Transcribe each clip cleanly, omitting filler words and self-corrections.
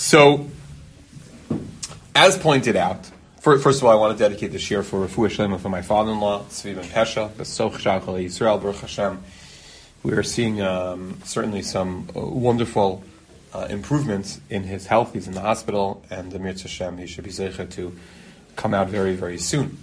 So, as pointed out, first of all, I want to dedicate this year for Refuah Shlema for my father-in-law, Tzvi Ben Pesha, Besoch Shachal Yisrael, Baruch Hashem. We are seeing certainly some wonderful improvements in his health. He's in the hospital, and the Mirz Hashem, he should be zeicha to come out very, very soon.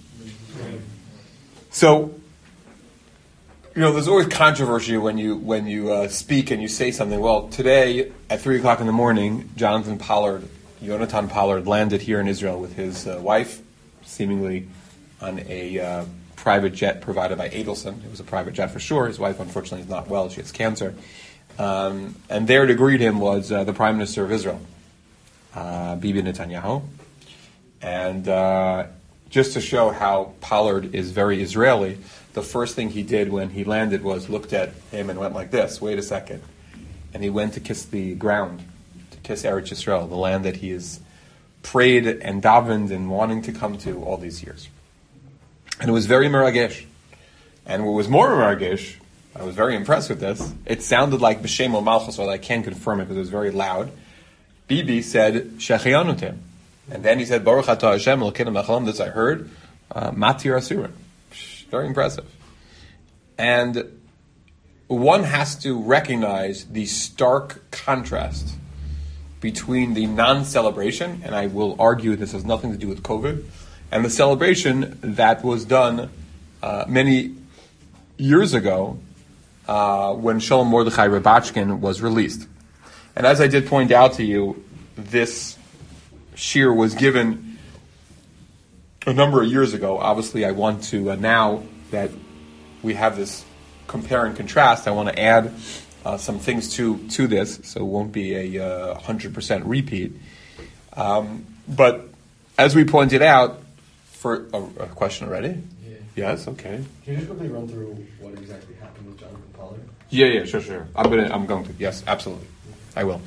So, there's always controversy when you speak and you say something. Well, today at 3 o'clock in the morning, Yonatan Pollard landed here in Israel with his wife, seemingly on a private jet provided by Adelson. It was a private jet for sure. His wife, unfortunately, is not well. She has cancer. And there to greet him was the Prime Minister of Israel, Bibi Netanyahu. And just to show how Pollard is very Israeli, the first thing he did when he landed was looked at him and went like this, wait a second. And he went to kiss the ground, to kiss Eretz Yisrael, the land that he has prayed and davened and wanting to come to all these years. And it was very meragesh. And what was more meragesh, I was very impressed with this, it sounded like B'Shem O Malchus, although I can't confirm it because it was very loud. Bibi said, Shechianutim. And then he said, Baruch Atah Hashem, Elokeinu melech haolam, this I heard, Matir Asurim. Very impressive. And one has to recognize the stark contrast between the non-celebration, and I will argue this has nothing to do with COVID, and the celebration that was done many years ago when Shalom Mordechai Rabachkin was released. And as I did point out to you, this shir was given a number of years ago. Obviously, I want to, now that we have this compare and contrast, I want to add some things to this, so it won't be a 100% repeat. But as we pointed out, for a question already? Yeah. Yes, okay. Can you just quickly run through what exactly happened with Jonathan Pollard? Yeah, sure. I'm going to. Yes, absolutely. I will.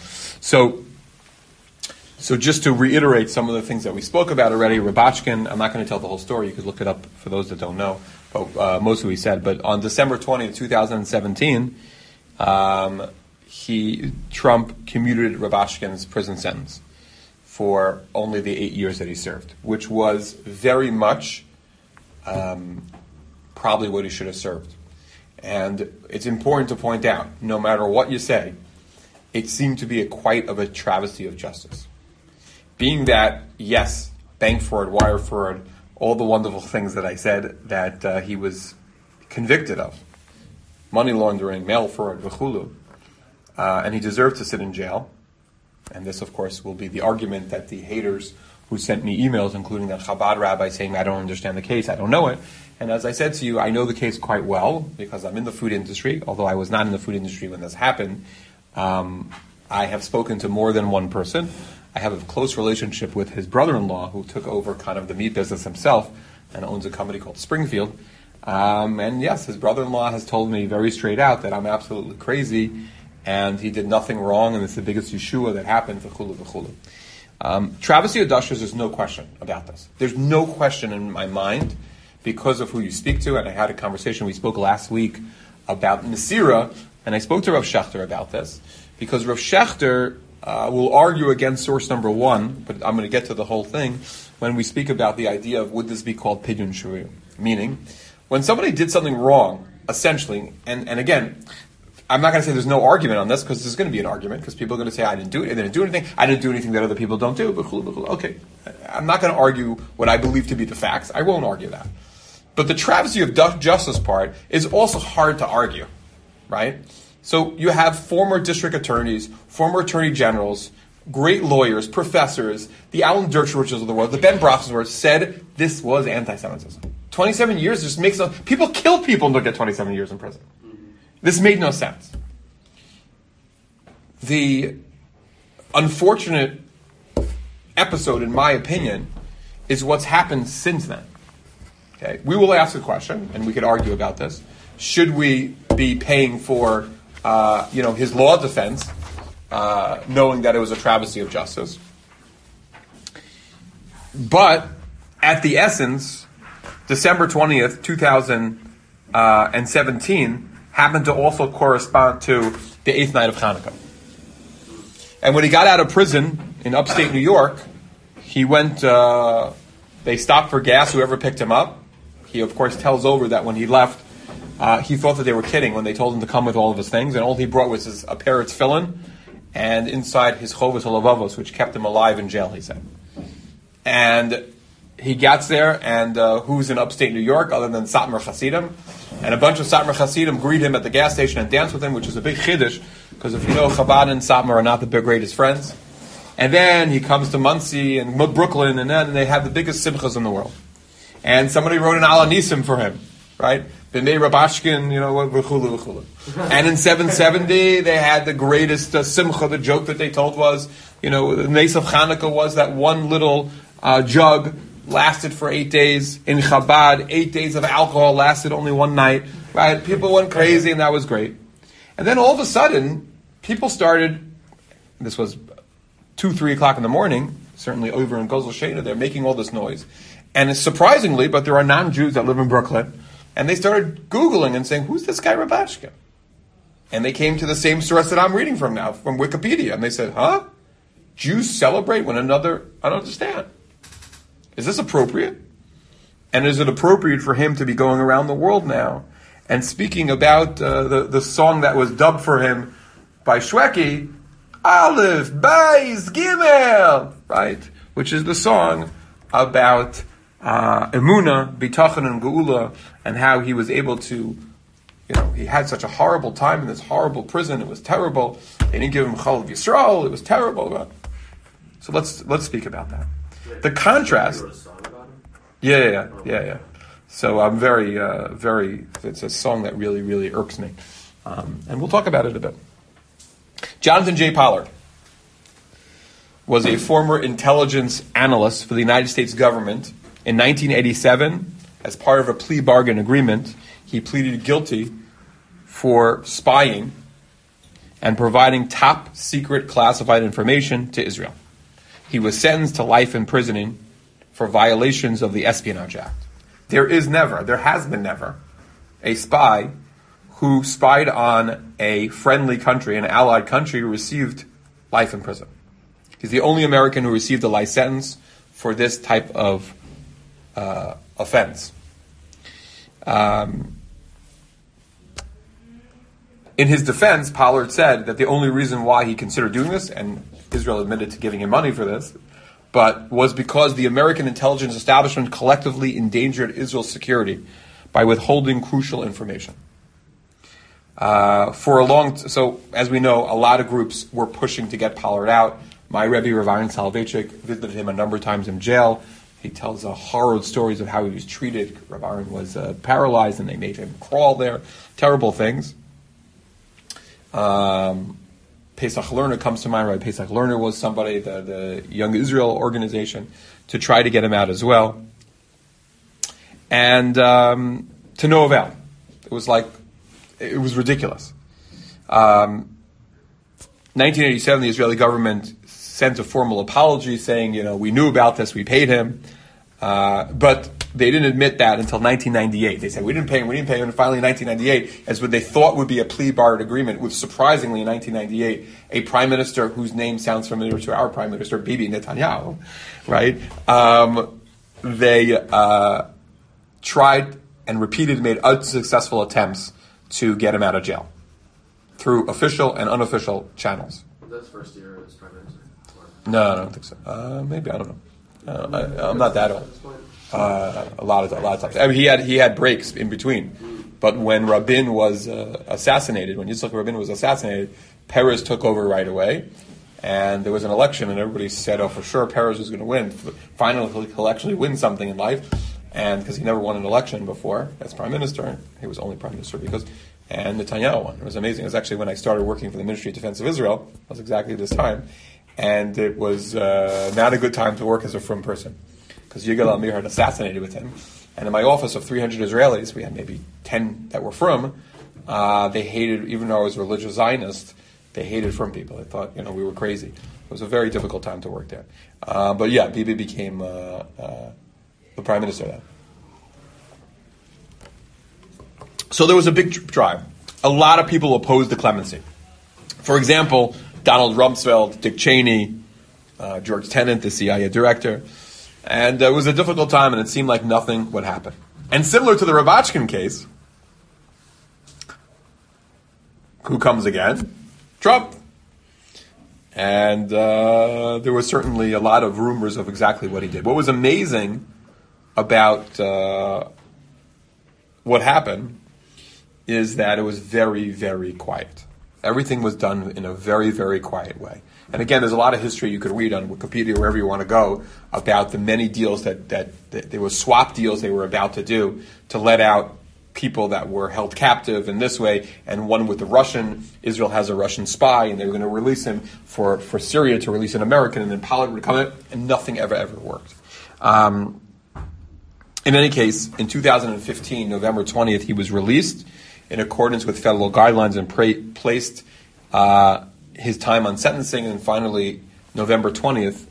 So just to reiterate some of the things that we spoke about already, Rabachkin, I'm not going to tell the whole story. You could look it up for those that don't know, but most of what he said. But on December 20th, 2017, Trump commuted Rabachkin's prison sentence for only the 8 years that he served, which was very much probably what he should have served. And it's important to point out, no matter what you say, it seemed to be quite a travesty of justice. Being that, yes, bank fraud, wire fraud, all the wonderful things that I said that he was convicted of, money laundering, mail fraud, v'chulu, and he deserved to sit in jail. And this, of course, will be the argument that the haters who sent me emails, including that Chabad rabbi saying, I don't understand the case, I don't know it. And as I said to you, I know the case quite well because I'm in the food industry, although I was not in the food industry when this happened. I have spoken to more than one person. I have a close relationship with his brother-in-law who took over kind of the meat business himself and owns a company called Springfield. And yes, his brother-in-law has told me very straight out that I'm absolutely crazy and he did nothing wrong and it's the biggest Yeshua that happened, v'chulu. Travesty of Dashers, there's no question about this. There's no question in my mind because of who you speak to, and I had a conversation, we spoke last week about Nasira, and I spoke to Rav Shechter about this, because Rav Shechter will argue against source number one, but I'm going to get to the whole thing, when we speak about the idea of would this be called Pidyon Shuriyim? Meaning, when somebody did something wrong, essentially, and again, I'm not going to say there's no argument on this, because there's going to be an argument, because people are going to say, I didn't do anything that other people don't do, okay. I'm not going to argue what I believe to be the facts. I won't argue that. But the travesty of justice part is also hard to argue, right? So you have former district attorneys, former attorney generals, great lawyers, professors, the Alan Dershowitz of the world, the Ben Brachas of the world said this was anti-Semitism. 27 years just makes no... People kill people and don't get 27 years in prison. This made no sense. The unfortunate episode, in my opinion, is what's happened since then. Okay, we will ask a question, and we could argue about this. Should we be paying for, his law defense, knowing that it was a travesty of justice? But at the essence, December 20th, 2017, happened to also correspond to the 8th night of Hanukkah. And when he got out of prison in upstate New York, he went, they stopped for gas, whoever picked him up. He, of course, tells over that when he left, he thought that they were kidding when they told him to come with all of his things, and all he brought was a pair of tefillin, and inside his chovos halavavos, which kept him alive in jail, he said. And he gets there, and who's in upstate New York other than Satmar Hasidim? And a bunch of Satmar Hasidim greet him at the gas station and dance with him, which is a big chiddush, because if you know, Chabad and Satmar are not the greatest friends. And then he comes to Monsey and Brooklyn, and then they have the biggest simchas in the world. And somebody wrote an Al Nisim for him, right? B'nei Rabashkin, v'chulu, v'chulu. And in 770, they had the greatest simcha. The joke that they told was, the Nes of Chanukah was that one little jug lasted for 8 days. In Chabad, 8 days of alcohol lasted only one night, right? People went crazy, and that was great. And then all of a sudden, people started, this was 2, 3 o'clock in the morning, certainly over in Gozel Shena, they're making all this noise. And it's surprisingly, but there are non-Jews that live in Brooklyn, and they started Googling and saying, who's this guy Rabashkin? And they came to the same source that I'm reading from now, from Wikipedia, and they said, Jews celebrate when another, I don't understand. Is this appropriate? And is it appropriate for him to be going around the world now and speaking about the song that was dubbed for him by Shweki, Aleph, Beis, Gimel, right? Which is the song about Emunah, Bitachon, and Geula, and how he was able to, he had such a horrible time in this horrible prison. It was terrible. They didn't give him Chalav Yisrael. It was terrible. So let's speak about that. The contrast. Yeah. So I'm very. It's a song that really, really irks me, and we'll talk about it a bit. Jonathan J. Pollard was a former intelligence analyst for the United States government. In 1987, as part of a plea bargain agreement, he pleaded guilty for spying and providing top secret classified information to Israel. He was sentenced to life imprisoning for violations of the Espionage Act. There has been never, a spy who spied on a friendly country, an allied country, who received life in prison. He's the only American who received a life sentence for this type of offense. In his defense, Pollard said that the only reason why he considered doing this, and Israel admitted to giving him money for this, but was because the American intelligence establishment collectively endangered Israel's security by withholding crucial information. So as we know, a lot of groups were pushing to get Pollard out. My Rebbe, Rav Aaron Soloveitchik, visited him a number of times in jail. He tells horrid stories of how he was treated. Rav Aaron was paralyzed, and they made him crawl there. Terrible things. Pesach Lerner comes to mind, right? Pesach Lerner was somebody, the Young Israel organization, to try to get him out as well. And to no avail. It was ridiculous. 1987, the Israeli government sent a formal apology saying, we knew about this, we paid him. But they didn't admit that until 1998. They said, we didn't pay him. And finally, in 1998, as what they thought would be a plea bargain agreement, with surprisingly, in 1998, a prime minister whose name sounds familiar to our prime minister, Bibi Netanyahu, right? They tried and repeatedly made unsuccessful attempts to get him out of jail through official and unofficial channels. Was that his first year as prime minister? No, I don't think so. Maybe, I don't know. I'm not that old. A lot of times. I mean, he had breaks in between. But when Rabin was assassinated, when Yitzhak Rabin was assassinated, Peres took over right away. And there was an election, and everybody said, for sure, Peres was going to win. Finally, he'll actually win something in life. And because he never won an election before as prime minister, he was only prime minister and Netanyahu won. It was amazing. It was actually when I started working for the Ministry of Defense of Israel. It was exactly this time. And it was not a good time to work as a frum person, because Yigal Amir had assassinated with him. And in my office of 300 Israelis, we had maybe 10 that were frum. They hated, even though I was a religious Zionist, they hated frum people. They thought, we were crazy. It was a very difficult time to work there. But yeah, Bibi became the prime minister then. So there was a big drive. A lot of people opposed the clemency. For example, Donald Rumsfeld, Dick Cheney, George Tenet, the CIA director. And it was a difficult time, and it seemed like nothing would happen. And similar to the Rabachkin case, who comes again? Trump. And there was certainly a lot of rumors of exactly what he did. What was amazing about what happened is that it was very, very quiet. Everything was done in a very, very quiet way. And again, there's a lot of history you could read on Wikipedia, wherever you want to go, about the many deals that there were swap deals they were about to do to let out people that were held captive in this way, and one with the Russian. Israel has a Russian spy, and they were going to release him for Syria to release an American, and then Pollard would come in, and nothing ever worked. In any case, in 2015, November 20th, he was released in accordance with federal guidelines and placed his time on sentencing, and finally, November 20th,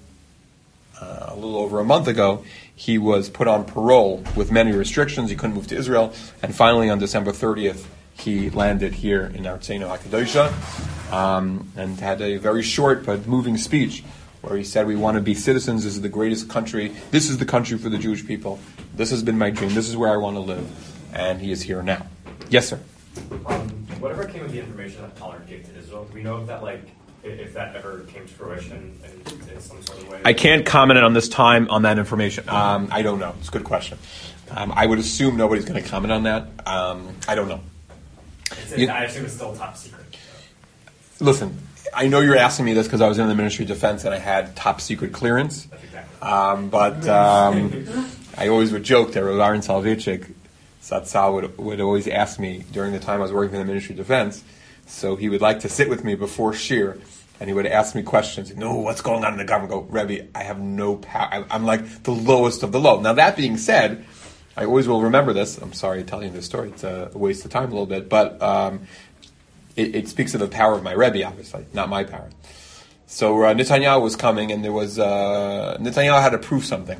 a little over a month ago, he was put on parole with many restrictions. He couldn't move to Israel. And finally, on December 30th, he landed here in Artzeinu HaKadosha and had a very short but moving speech where he said, we want to be citizens. This is the greatest country. This is the country for the Jewish people. This has been my dream. This is where I want to live. And he is here now. Yes, sir. Whatever came of the information that Pollard gave to Israel, do we know if that, if that ever came to fruition in some sort of way? I can't comment on this time on that information. I don't know. It's a good question. I would assume nobody's going to comment on that. I don't know. I assume it's still top secret. Listen, I know you're asking me this because I was in the Ministry of Defense and I had top secret clearance. That's exactly. But I always would joke that Rav Aaron Soloveitchik, Satzal, would always ask me during the time I was working in the Ministry of Defense. So he would like to sit with me before Shir, and he would ask me questions. No, what's going on in the government? Go, Rebbe, I have no power. I'm like the lowest of the low. Now, that being said, I always will remember this. I'm sorry to tell you this story. It's a waste of time a little bit. But it speaks of the power of my Rebbe, obviously, not my power. So Netanyahu was coming, and there was Netanyahu had to prove something.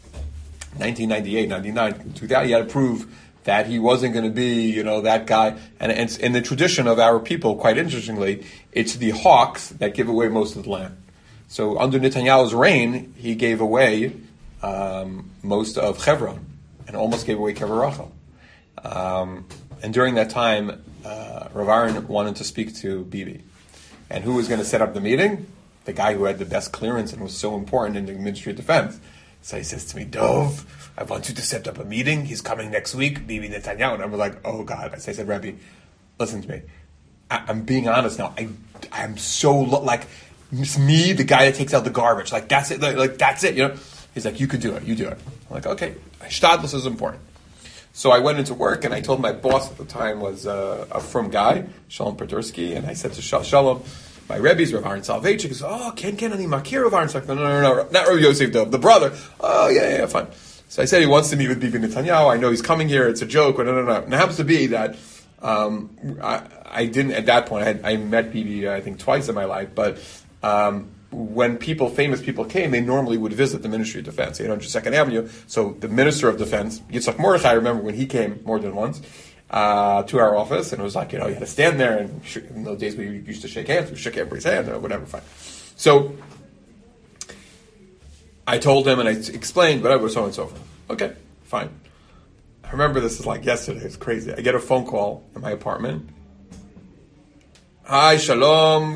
1998, 99, 2000, he had to prove that he wasn't going to be, that guy. And it's in the tradition of our people, quite interestingly, it's the hawks that give away most of the land. So under Netanyahu's reign, he gave away most of Hebron and almost gave away Kever Rachel. And during that time, Rav Aaron wanted to speak to Bibi. And who was going to set up the meeting? The guy who had the best clearance and was so important in the Ministry of Defense. So he says to me, Dov, I want you to set up a meeting. He's coming next week, Bibi Netanyahu. And I was like, oh God. So I said, Rebbe, listen to me. I'm being honest now. I'm so, like, it's me, the guy that takes out the garbage. Like, that's it. Like that's it, He's like, you could do it. You do it. I'm like, okay. Shtadlus is important. So I went into work, and I told my boss at the time was a firm guy, Shalom Petursky, and I said to Shalom, my Rebbe's Rav Aaron Soloveitchik. He goes, oh, Ken Ani Makir Rav Aaron Soloveitchik. No, not Rav Yosef Dov, the brother. Oh, yeah, fine. So I said he wants to meet with Bibi Netanyahu. I know he's coming here. It's a joke. No. And it happens to be that I didn't, at that point, I met Bibi, I think, twice in my life, but when famous people came, they normally would visit the Ministry of Defense, 802nd Avenue. So the Minister of Defense, Yitzhak Mordechai, I remember when he came more than once to our office, and it was like, you had to stand there, and in those days we used to shake hands, we shook everybody's hand, or whatever, fine. So I told him, and I explained, whatever, so on and so forth. Okay, fine. I remember this is like yesterday, it's crazy. I get a phone call in my apartment. Hi, Shalom,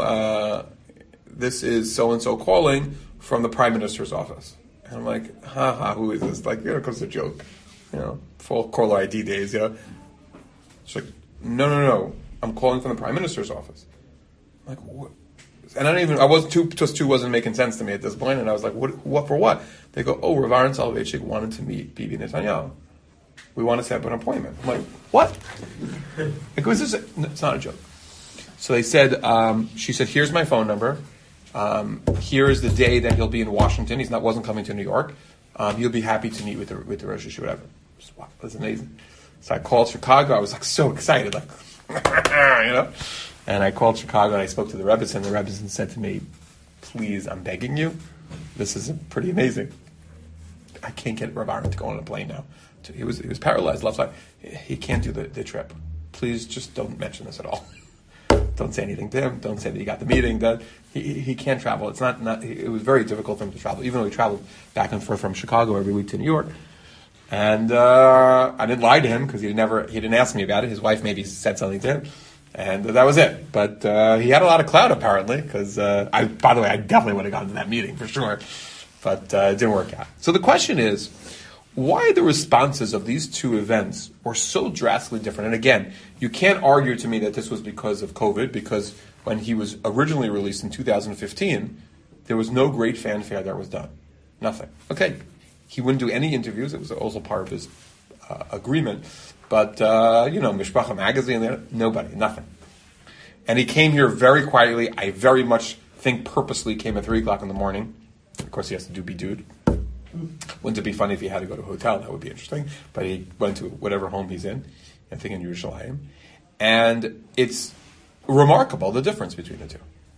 this is so-and-so calling from the Prime Minister's office. And I'm like, who is this? Like, because it's a joke. Full caller ID days, She's like, no, I'm calling from the Prime Minister's office. I'm like, what? And two wasn't making sense to me at this point, and I was like, what for what? They go, oh, Rav Aaron Soloveitchik wanted to meet Bibi Netanyahu. We want to set up an appointment. I'm like, what? Like, it's not a joke. So they said, she said, here's my phone number. Here is the day that he'll be in Washington. Wasn't coming to New York. He'll be happy to meet with the Rosh Hashanah, whatever. Wow, that's amazing. So I called Chicago. I was like so excited, like, And I called Chicago and I spoke to the Rebbe, and the Rebbe said to me, please, I'm begging you. This is pretty amazing. I can't get Rav Aaron to go on a plane now. He was paralyzed left side. He can't do the trip. Please just don't mention this at all. Don't say anything to him. Don't say that he got the meeting. That he can't travel. It's not. It was very difficult for him to travel, even though he traveled back and forth from Chicago every week to New York. And I didn't lie to him because he didn't ask me about it. His wife maybe said something to him, and that was it. But he had a lot of clout apparently because by the way, I definitely would have gone to that meeting for sure, but it didn't work out. So the question is, why the responses of these two events were so drastically different? And again, you can't argue to me that this was because of COVID, because when he was originally released in 2015, there was no great fanfare that was done. Nothing. Okay, he wouldn't do any interviews. It was also part of his agreement. But, Mishpacha magazine, nobody, nothing. And he came here very quietly. I very much think purposely came at 3 o'clock in the morning. Of course, he has to do bidud. Wouldn't it be funny if he had to go to a hotel? That would be interesting. But he went to whatever home he's in, I think in Yerushalayim. And it's remarkable, the difference between the two.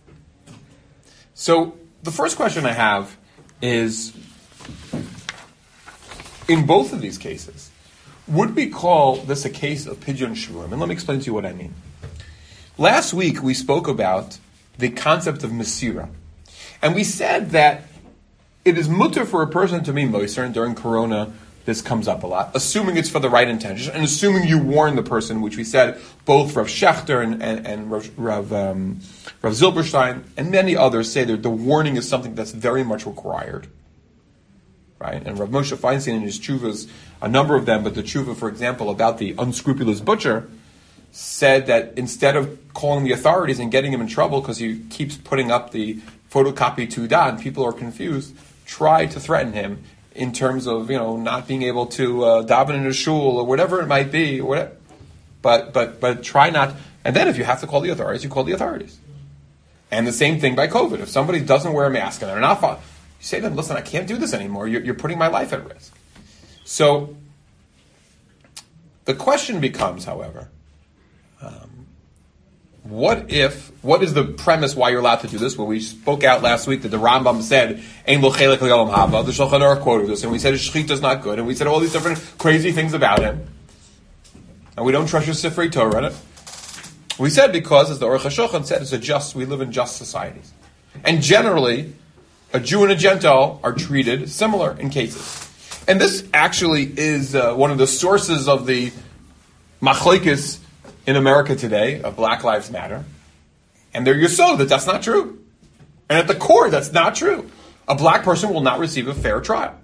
So the first question I have is, in both of these cases, would we call this a case of pidyon shurim? And let me explain to you what I mean. Last week we spoke about the concept of mesira. And we said that it is mutter for a person to be moiser, and during Corona this comes up a lot, assuming it's for the right intention, and assuming you warn the person, which we said both Rav Shechter and Rav Zilberstein and many others say that the warning is something that's very much required. Right? And Rav Moshe Feinstein in his tshuvas, a number of them, but the tshuva, for example, about the unscrupulous butcher, said that instead of calling the authorities and getting him in trouble because he keeps putting up the photocopy tuda and people are confused, try to threaten him in terms of not being able to daven in a shul or whatever it might be, but try not. And then if you have to call the authorities, you call the authorities. And the same thing by COVID. If somebody doesn't wear a mask and they're not following, you say to them, listen, I can't do this anymore. You're putting my life at risk. So the question becomes, however, what is the premise why you're allowed to do this? Well, we spoke out last week that the Rambam said, Ein lo chelek l'olam haba. The Shulchan Aruch quoted this, and we said his shechita is not good, and we said all these different crazy things about him. And we don't trust your Sifrei Torah in it. We said because, as the Aruch HaShulchan said, we live in just societies. And generally, a Jew and a Gentile are treated similar in cases. And this actually is one of the sources of the machlokes in America today of Black Lives Matter. And they're yesod that that's not true. And at the core, that's not true. A black person will not receive a fair trial.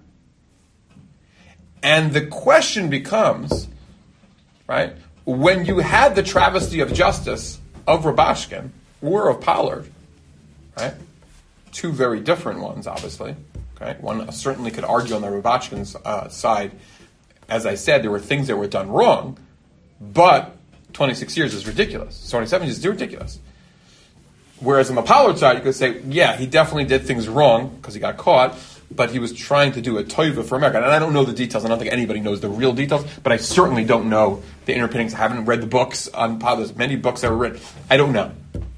And the question becomes, right, when you had the travesty of justice of Rabashkin or of Pollard, right, two very different ones, obviously. Okay? One certainly could argue on the Rabashkin's side. As I said, there were things that were done wrong, but 26 years is ridiculous. 27 years is ridiculous. Whereas on the Pollard side, you could say, yeah, he definitely did things wrong because he got caught, but he was trying to do a toiva for America. And I don't know the details. I don't think anybody knows the real details, but I certainly don't know the inner pinnings. I haven't read the books on Pollard. There's many books that were written. I don't know.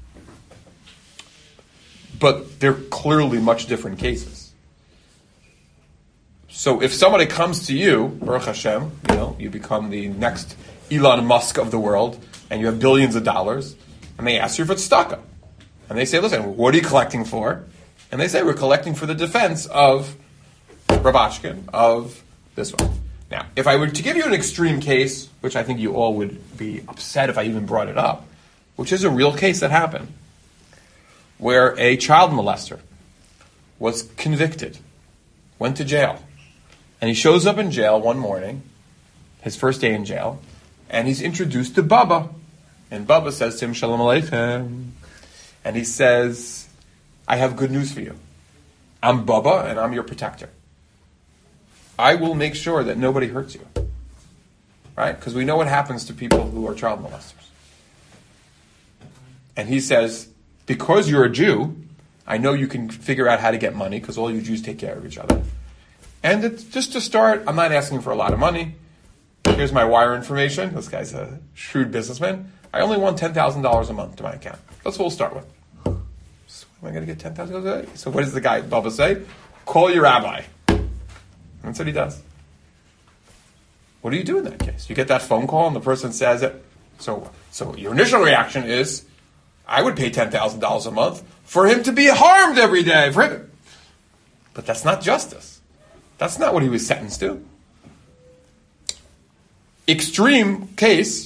But they're clearly much different cases. So if somebody comes to you, Baruch Hashem, you become the next Elon Musk of the world, and you have billions of dollars, and they ask you for tzedakah. And they say, listen, what are you collecting for? And they say, we're collecting for the defense of Rabashkin, of this one. Now, if I were to give you an extreme case, which I think you all would be upset if I even brought it up, which is a real case that happened, where a child molester was convicted, went to jail, and he shows up in jail one morning, his first day in jail, and he's introduced to Baba. And Baba says to him, Shalom Aleichem. And he says, I have good news for you. I'm Baba, and I'm your protector. I will make sure that nobody hurts you. Right? Because we know what happens to people who are child molesters. And he says, because you're a Jew, I know you can figure out how to get money, because all you Jews take care of each other. And just to start, I'm not asking for a lot of money. Here's my wire information. This guy's a shrewd businessman. I only want $10,000 a month to my account. That's what we'll start with. So am I going to get $10,000? So what does the guy, Bubba, say? Call your rabbi. And that's what he does. What do you do in that case? You get that phone call and the person says it. So your initial reaction is, I would pay $10,000 a month for him to be harmed every day. But that's not justice. That's not what he was sentenced to. Extreme case,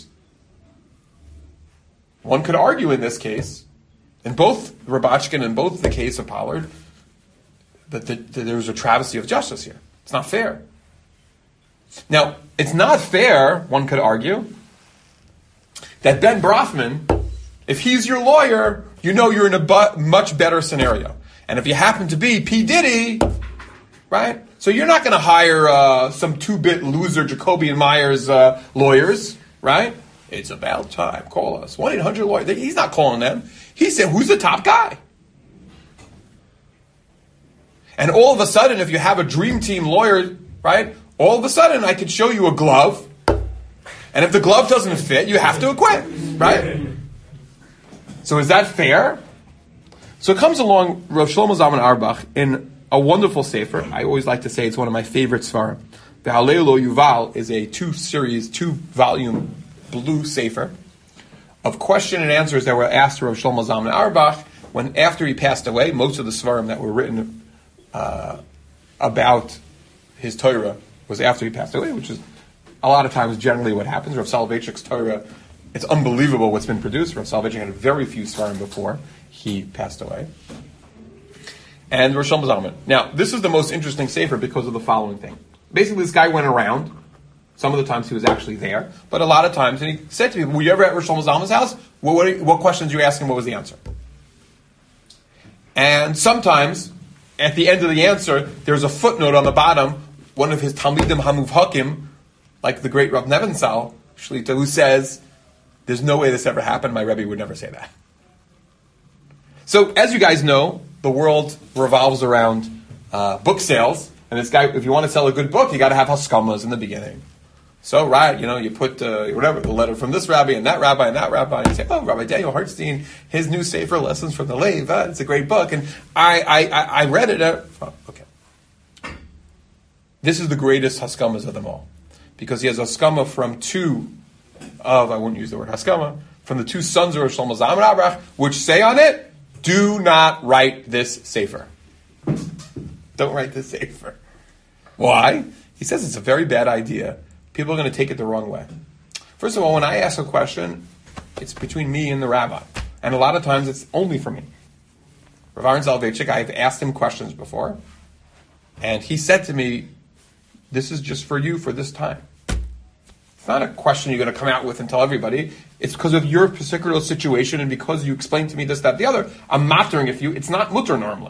one could argue in this case, in both Rabachkin and both the case of Pollard, that there was a travesty of justice here. It's not fair. Now, it's not fair, one could argue, that Ben Brafman, if he's your lawyer, you know you're in a much better scenario. And if you happen to be P. Diddy, right? So you're not going to hire some two-bit loser Jacoby and Myers lawyers, right? It's about time. Call us. 1-800-LAWYER. He's not calling them. He said, who's the top guy? And all of a sudden, if you have a dream team lawyer, right? All of a sudden, I could show you a glove. And if the glove doesn't fit, you have to acquit, right? So is that fair? So it comes along Rav Shlomo Zalman Auerbach in a wonderful sefer. I always like to say it's one of my favorite svarim. The Halei Lo Yuval is a 2-volume blue sefer of question and answers that were asked to Rav Shlomo Zalman Auerbach when, after he passed away, most of the svarim that were written about his Torah was after he passed away, which is a lot of times generally what happens. Rav Soloveitchik's Torah, it's unbelievable what's been produced. Rav Soloveitchik had very few svarim before he passed away. And Rav Shlomo Zalman. Now, this is the most interesting sefer because of the following thing. Basically, this guy went around. Some of the times he was actually there, but a lot of times, and he said to people, were you ever at Rav Shlomo Zalman's house? What questions you asking? What was the answer? And sometimes, at the end of the answer, there's a footnote on the bottom, one of his Talmidim Hamuvhakim, like the great Rav Nebenzahl, Shlita, who says, there's no way this ever happened, my Rebbe would never say that. So, as you guys know, the world revolves around book sales, and this guy, if you want to sell a good book, you got to have haskamas in the beginning. So, right, you put whatever, the letter from this rabbi and that rabbi and that rabbi, and you say, oh, Rabbi Daniel Hartstein, his new Sefer Lessons from the Lev, it's a great book, and I read it. Oh, okay. This is the greatest haskamas of them all, because he has haskama from I wouldn't use the word haskama, from the two sons of Shlomo Zalman Auerbach, which say on it, do not write this Sefer. Don't write this Sefer. Why? He says it's a very bad idea. People are going to take it the wrong way. First of all, when I ask a question, it's between me and the rabbi. And a lot of times it's only for me. Rav Aaron Soloveitchik, I've asked him questions before. And he said to me, this is just for you for this time. It's not a question you're going to come out with and tell everybody. It's because of your particular situation and because you explained to me this, that, the other. I'm mattering if you. It's not mutter normally.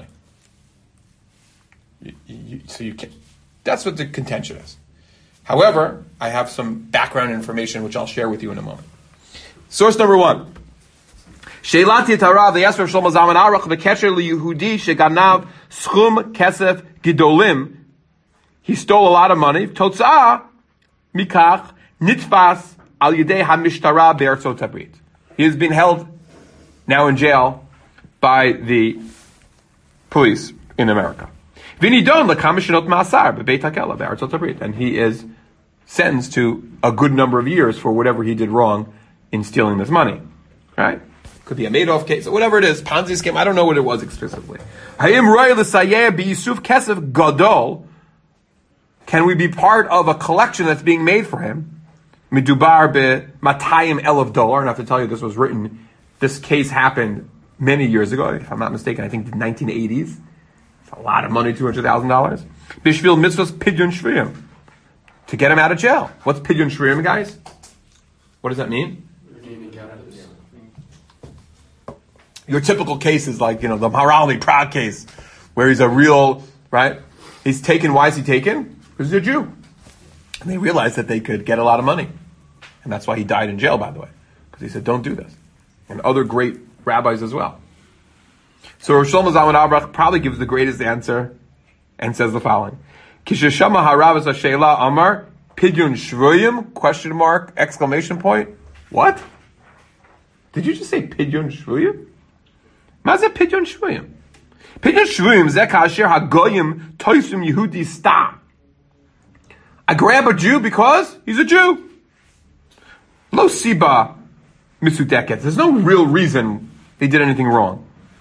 So you can't. That's what the contention is. However, I have some background information which I'll share with you in a moment. Source number 1. Sheilat Yitarav, they asked for Shlomo Zalman Auerbach, v'kesher liyehudi sheganav schum kesef gidolim. He stole a lot of money. Totzah mikach nitfas al yidei hamishtara be'artzot habrit. He has been held now in jail by the police in America. V'nidon l'kama shenot ma'asar b'beit hakela be'artzot habrit. And he is sentenced to a good number of years for whatever he did wrong in stealing this money. Right? Could be a Madoff case, or whatever it is, Ponzi scheme, I don't know what it was explicitly. Hayim roy l'sayeh b'yisuf kesef gadol. Can we be part of a collection that's being made for him? Midubar be-matayim $1,000. And I have to tell you, this case happened many years ago, if I'm not mistaken, I think the 1980s. It's a lot of money, $200,000. Bishvil mitzvahs pidyon shviyim. To get him out of jail. What's pidyon shviyim, guys? What does that mean? Your typical case is like, the Maharali Prague case, where he's a real, right? He's taken, why is he taken? Because he's a Jew. And they realized that they could get a lot of money. And that's why he died in jail, by the way. Because he said, don't do this. And other great rabbis as well. So Rav Shlomo Zalman Auerbach probably gives the greatest answer and says the following. Kishashama harav sheila amar pidyon shvuyim, question mark, exclamation point. What? Did you just say pidyon shvuyim? Mazeh pidyon shvuyim? Pidyon shvuyim zeh kasher hagoyim toisum Yehudi stam. I grab a Jew because he's a Jew. Lo siba misudeket. There's no real reason they did anything wrong.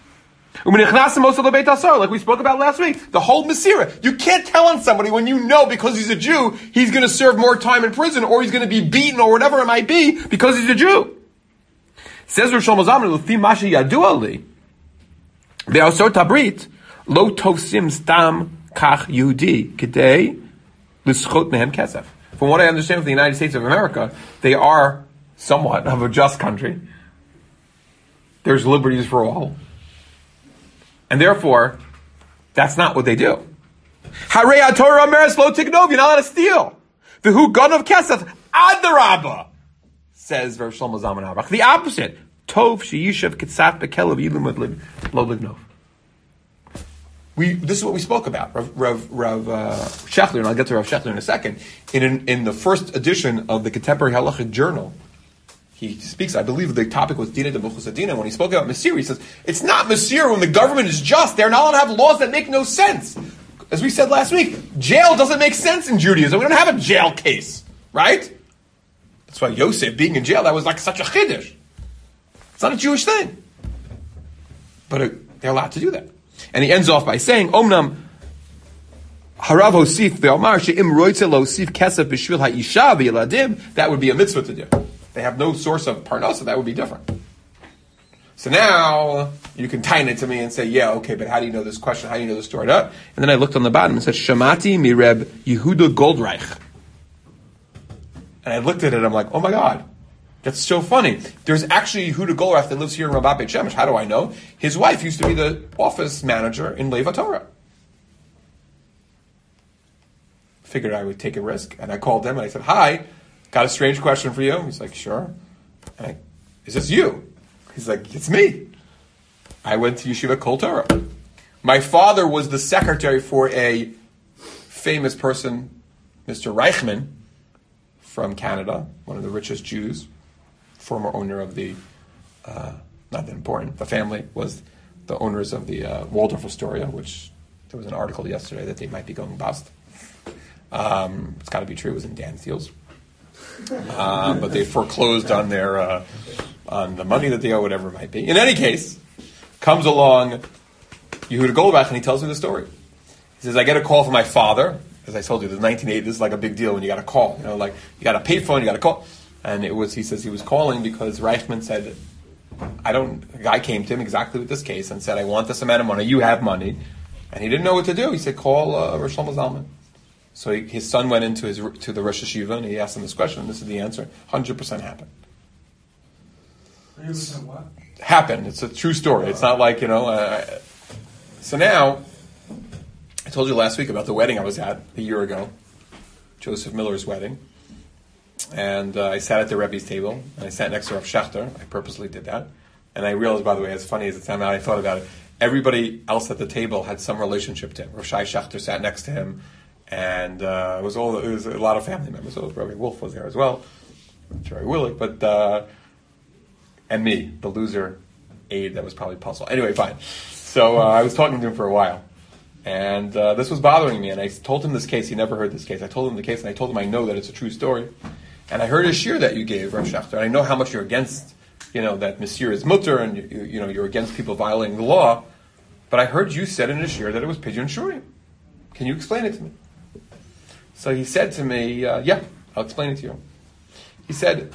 Like we spoke about last week, the whole Masira. You can't tell on somebody when you know because he's a Jew, he's going to serve more time in prison or he's going to be beaten or whatever it might be because he's a Jew. Says Rosh Hashanah, L'fi Mashi Yadu Ali, Be'asot Habrit, Lo Tovsim Stam Kach Yehudi, Kedei L'schot Mehem Kesef. From what I understand from the United States of America, they are somewhat of a just country. There's liberties for all. And therefore, that's not what they do. Harei HaTorah Meres Lo Tignov, you're not allowed to steal. V'hu Gonov Kesef Adarabba, says Rav Shlomo Zalman Auerbach. The opposite. Tov Sheyishav Kitzaf Bekelev Yilum Lo Lignov. This is what we spoke about. Rav Shechler, and I'll get to Rav Shechler in a second. In the first edition of the Contemporary Halachic Journal, he speaks, I believe the topic was Dina de Muchus Adina. When he spoke about Masir, he says, it's not Masir when the government is just. They're not allowed to have laws that make no sense. As we said last week, jail doesn't make sense in Judaism. We don't have a jail case, right? That's why Yosef being in jail, that was like such a chiddush. It's not a Jewish thing. But they're allowed to do that. And he ends off by saying, Omnam harav hosif ve'omar she'im roitze lo hosif kesef b'shvil ha'isha v'yeladim, that would be a mitzvah to do. They have no source of parnasa, that would be different. So now, you can tie it to me and say, yeah, okay, but how do you know this question? How do you know this story? And then I looked on the bottom and said, Shamati mireb Yehuda Goldreich. And I looked at it and I'm like, oh my God, that's so funny. There's actually Yehuda Goldreich that lives here in Rabat Beit Shemesh. How do I know? His wife used to be the office manager in Lev HaTorah. Figured I would take a risk. And I called him and I said, hi, got a strange question for you. He's like, sure. Is this you? He's like, it's me. I went to Yeshiva Kol Torah. My father was the secretary for a famous person, Mr. Reichman, from Canada, one of the richest Jews, former owner of the, not that important, the family was the owners of the Waldorf Astoria, which there was an article yesterday that they might be going bust. It's got to be true. It was in Dan Seals. But they foreclosed on their on the money that they owe, whatever it might be. In any case, comes along Yehuda Goldbach and he tells me the story. He says, I get a call from my father. As I told you, this is 1980. This is like a big deal when you got a call. You know, like you got a payphone, you got a call. And it was, he says he was calling because Reichman said, a guy came to him exactly with this case and said, I want this amount of money. You have money. And he didn't know what to do. He said, call Rosh Shlomo Zalman. So his son went into to the Rosh Hashiva and he asked him this question, and this is the answer. 100% happened. 100% what? Happened. It's a true story. It's not like, so now, I told you last week about the wedding I was at a year ago, Joseph Miller's wedding. And I sat at the Rebbe's table, and I sat next to Rav Shechter. I purposely did that. And I realized, by the way, as funny as it sounded, I thought about it, everybody else at the table had some relationship to him. Rav Shai Shechter sat next to him. And it was a lot of family members. So Rabbi Wolf was there as well, Jerry Willick, but and me, the loser aide that was probably puzzled. Anyway, fine. So I was talking to him for a while, and this was bothering me. And I told him this case. He never heard this case. I told him the case, and I told him I know that it's a true story. And I heard a shir that you gave, Rav Shechter. And I know how much you're against, that Masir is mutter, and you're against people violating the law. But I heard you said in a shir that it was pidyon shurim. Can you explain it to me? So he said to me, yeah, I'll explain it to you. He said,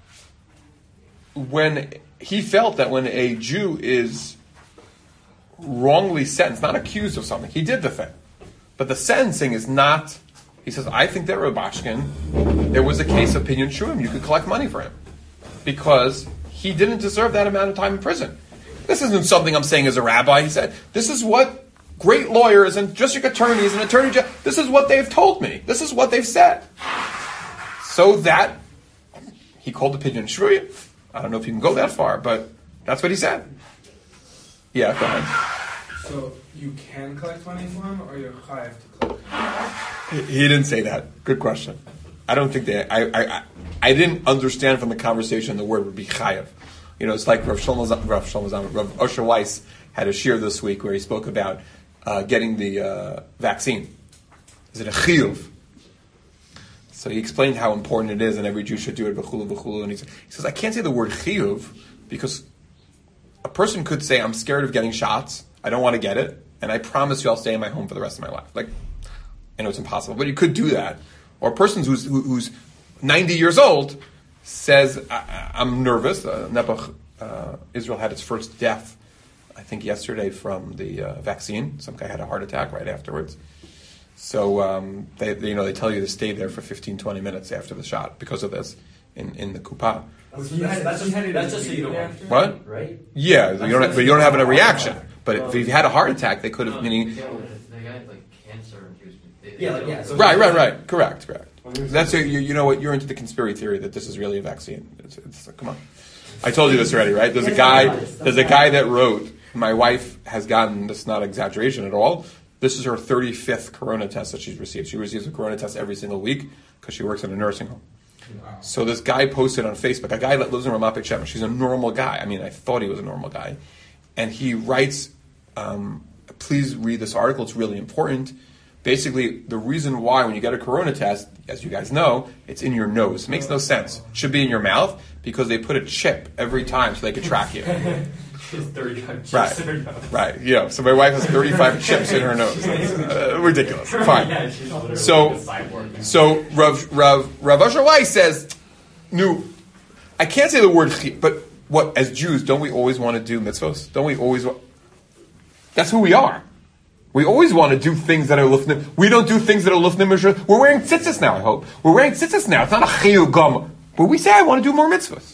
when he felt that when a Jew is wrongly sentenced, not accused of something, he did the thing, but the sentencing is not, he says, I think that Rabashkin, there was a case of pidyon shurim, you could collect money for him, because he didn't deserve that amount of time in prison. This isn't something I'm saying as a rabbi, he said, this is what great lawyers and district attorneys and attorney general, this is what they've told me. This is what they've said. So that, he called the pidyon shurim. I don't know if you can go that far, but that's what he said. Yeah, go ahead. So you can collect money for him, or you're chayav to collect money? He didn't say that. Good question. I don't think I didn't understand from the conversation the word would be chayav. It's like Rav Osher Weiss had a shir this week where he spoke about getting the vaccine. Is it a chiyuv? So he explained how important it is, and every Jew should do it. And he says, I can't say the word chiyuv because a person could say, I'm scared of getting shots. I don't want to get it. And I promise you I'll stay in my home for the rest of my life. Like, I know it's impossible, but you could do that. Or a person who's 90 years old says, I'm nervous. Nebuch, Israel had its first death, I think yesterday, from the vaccine. Some guy had a heart attack right afterwards. So they tell you to stay there for 15, 20 minutes after the shot because of this in the Kuppah. That's just so you don't want What? right? Yeah, you don't have a reaction. But if you had a heart attack, they could have, meaning... The guy had like cancer. So Right. Correct. That's you know what, you're into the conspiracy theory that this is really a vaccine. It's like, come on. I told you this already, right? There's a guy that wrote, my wife has gotten, this is not exaggeration at all, this is her 35th corona test that she's received. She receives a corona test every single week because she works in a nursing home. Wow. So this guy posted on Facebook, a guy that lives in Ramat Beit Shemesh, she's a normal guy. I mean, I thought he was a normal guy. And he writes, please read this article, it's really important. Basically, the reason why when you get a corona test, as you guys know, it's in your nose. It makes no sense. It should be in your mouth because they put a chip every time so they can track you. She has 35 chips in her nose. Right, yeah. So my wife has 35 chips in her nose. Ridiculous. Fine. Yeah, she's literally So like a cyborg. So Rav Asher Weiss says, no, I can't say the word but what, as Jews, don't we always want to do mitzvos? Don't we always want... That's who we are. We always want to do things that are lufnim. We don't do things that are lufnim. We're wearing tzitzis now, I hope. We're wearing tzitzis now. It's not a chiyuv gam. But we say, I want to do more mitzvahs.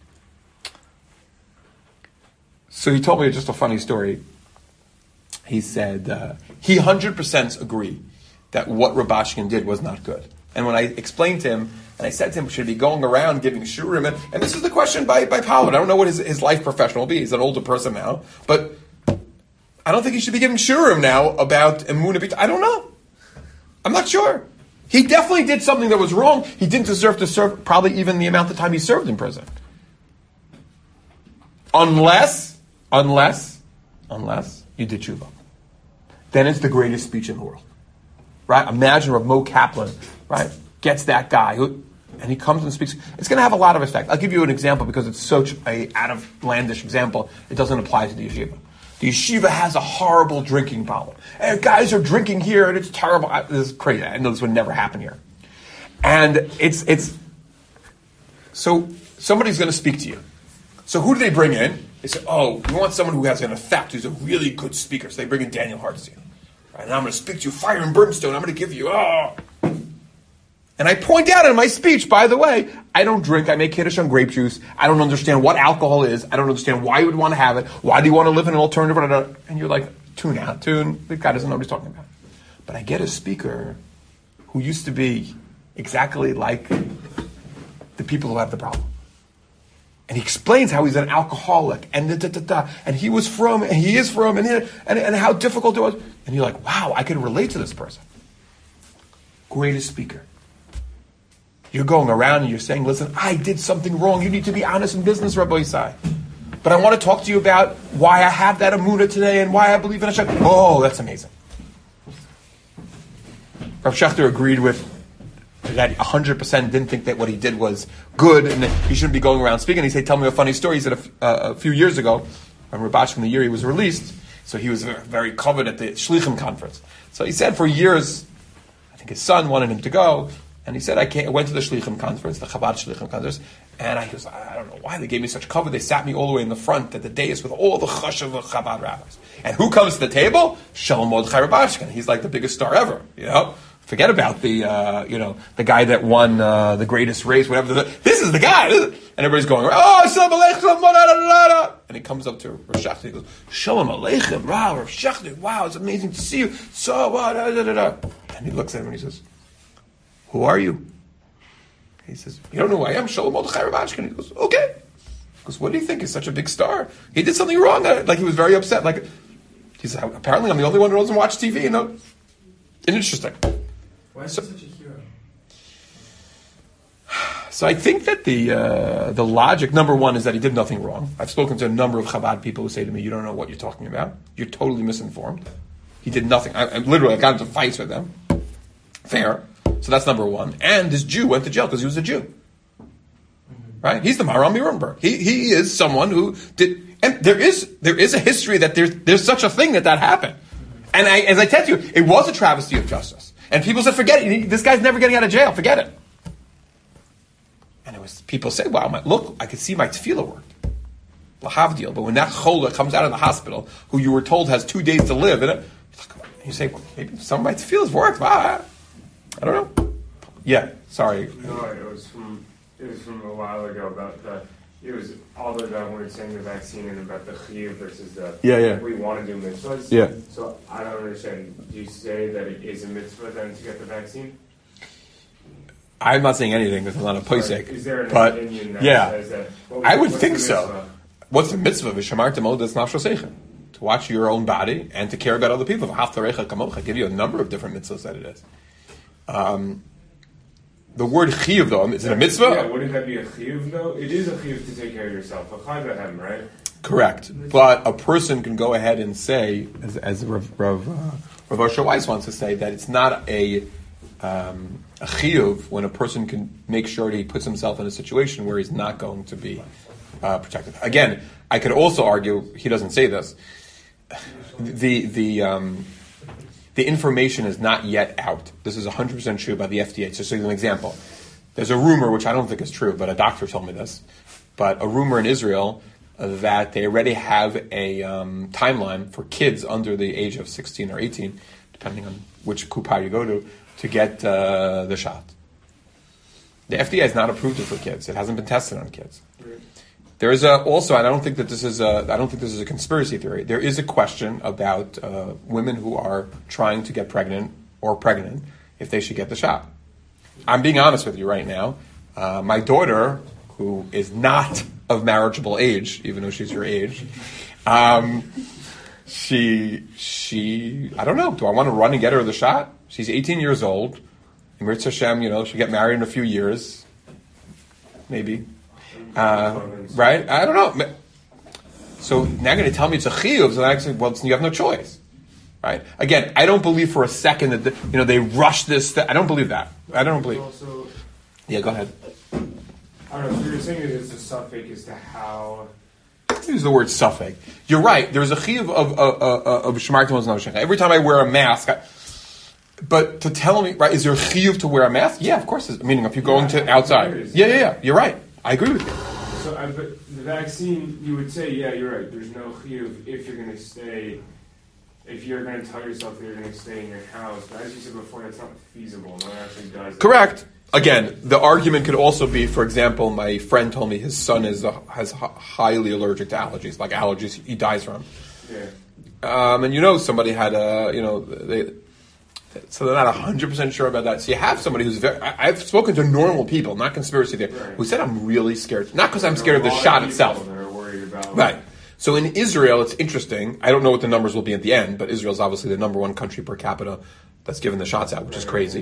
So he told me just a funny story. He said, he 100% agreed that what Rabashkin did was not good. And when I explained to him, and I said to him, should he be going around giving shurim? And this is the question by Paul. I don't know what his life profession will be. He's an older person now. But I don't think he should be giving shurim now about emunah. I don't know. I'm not sure. He definitely did something that was wrong. He didn't deserve to serve probably even the amount of time he served in prison. Unless you did tshuva. Then it's the greatest speech in the world. Right? Imagine Rav Mo Kaplan, right, gets that guy and he comes and speaks. It's going to have a lot of effect. I'll give you an example because it's such a outlandish example. It doesn't apply to the yeshiva. The yeshiva has a horrible drinking problem. And guys are drinking here and it's terrible. This is crazy. I know this would never happen here. And it's so somebody's going to speak to you. So who do they bring in? They say, oh, we want someone who has an effect, who's a really good speaker. So they bring in Daniel Hartstein. Right, and I'm going to speak to you fire and brimstone. I'm going to give you, And I point out in my speech, by the way, I don't drink. I make kiddush on grape juice. I don't understand what alcohol is. I don't understand why you would want to have it. Why do you want to live in an alternative? And you're like, tune out. The guy doesn't know what he's talking about. But I get a speaker who used to be exactly like the people who have the problem. And he explains how he's an alcoholic, and and he was from, and he is from, and how difficult it was. And you're like, wow, I can relate to this person. Greatest speaker. You're going around and you're saying, listen, I did something wrong. You need to be honest in business, Rabbi Isai. But I want to talk to you about why I have that emunah today and why I believe in Hashem. Oh, that's amazing. Rav Shechter agreed with that 100% didn't think that what he did was good and that he shouldn't be going around speaking. He said, tell me a funny story. He said a few years ago, when Rabashkin, the year he was released, so he was very covered at the Shlichim conference. So he said for years, I think his son wanted him to go, and he said, I went to the Shlichim conference, the Chabad Shlichim conference, and he goes, I don't know why they gave me such cover. They sat me all the way in the front at the dais with all the chashav of Chabad rabbis. And who comes to the table? Shalom Mordechai Rabashkin. He's like the biggest star ever, you know? Forget about the guy that won the greatest race, whatever. This is the guy. And everybody's going, oh, Shalom Aleichem, and he comes up to Rav Shechter. He goes, Shalom Aleichem, Rav Shechter, wow, it's amazing to see you. So what? And he looks at him and he says, who are you? He says, you don't know who I am, Shalom Mordechai Rabashkin. He goes, okay. He goes, what do you think? He's such a big star. He did something wrong. Like he was very upset. Like he said, apparently I'm the only one who doesn't watch TV. You know, interesting. Why is he such a hero? So I think that the logic, number one, is that he did nothing wrong. I've spoken to a number of Chabad people who say to me, you don't know what you're talking about. You're totally misinformed. He did nothing. I got into fights with them. Fair. So that's number one. And this Jew went to jail because he was a Jew. Right? He's the Maharam Nuremberg. He is someone who did... And there is a history that there's such a thing that happened. And as I said to you, it was a travesty of justice. And people said, forget it. This guy's never getting out of jail. Forget it. And people say, wow, look, I could see my tefillah worked. Lahavdil. But when that chola comes out of the hospital, who you were told has 2 days to live, and you say, well, maybe some of my tefillahs worked. Wow. I don't know. Yeah, sorry. No, it was from a while ago about it was all about when we were saying the vaccine and about the chiyuv versus the we want to do mitzvahs. Yeah. So I don't understand. Do you say that it is a mitzvah then to get the vaccine? I'm not saying anything because I'm not a posek. Is there an opinion that says that? I would think so. What's the mitzvah? To watch your own body and to care about other people. I give you a number of different mitzvahs that it is. The word chiyuv, though, is it a mitzvah? Yeah, wouldn't that be a chiyuv, though? It is a chiyuv to take care of yourself. A chayv, right? Correct. But a person can go ahead and say, as Rav Asher Weiss wants to say, that it's not a chiyuv when a person can make sure that he puts himself in a situation where he's not going to be protected. Again, I could also argue, he doesn't say this, the information is not yet out. This is 100% true by the FDA. So, an example. There's a rumor, which I don't think is true, but a doctor told me this, but a rumor in Israel that they already have a timeline for kids under the age of 16 or 18, depending on which kupa you go to get the shot. The FDA has not approved it for kids. It hasn't been tested on kids. There is also, and I don't think this is a conspiracy theory. There is a question about women who are trying to get pregnant if they should get the shot. I'm being honest with you right now. My daughter, who is not of marriageable age, even though she's your age, she I don't know. Do I want to run and get her the shot? She's 18 years old. Mirz Hashem, she'll get married in a few years, maybe. Right? I don't know. So now you're going to tell me it's a chiyuv, so I say, well, you have no choice. Right? Again, I don't believe for a second that they rush this. I don't believe that. I don't believe. Also, yeah, go ahead. I don't know. So you're saying that it's a suffix as to how. Use the word suffix. You're right. There's a chiyuv of shmartim oz. Every time I wear a mask. But to tell me, right? Is there a chiyuv to wear a mask? Yeah, of course. Meaning, if you're going to outside. Yeah. You're right. I agree with you. So, but the vaccine, you would say, yeah, you're right. There's no chiyuv if you're going to stay. If you're going to tell yourself that you're going to stay in your house, but as you said before, that's not feasible. No one actually does. Correct. Again, the argument could also be, for example, my friend told me his son has highly allergic to allergies, like allergies he dies from. Yeah. And somebody had so they're not 100% sure about that. So you have somebody who's I've spoken to normal people, not conspiracy theory, who said I'm really scared. Not because I'm scared of the shot itself. That are worried about right. So in Israel, it's interesting. I don't know what the numbers will be at the end, but Israel's obviously the number one country per capita that's given the shots out, which is crazy.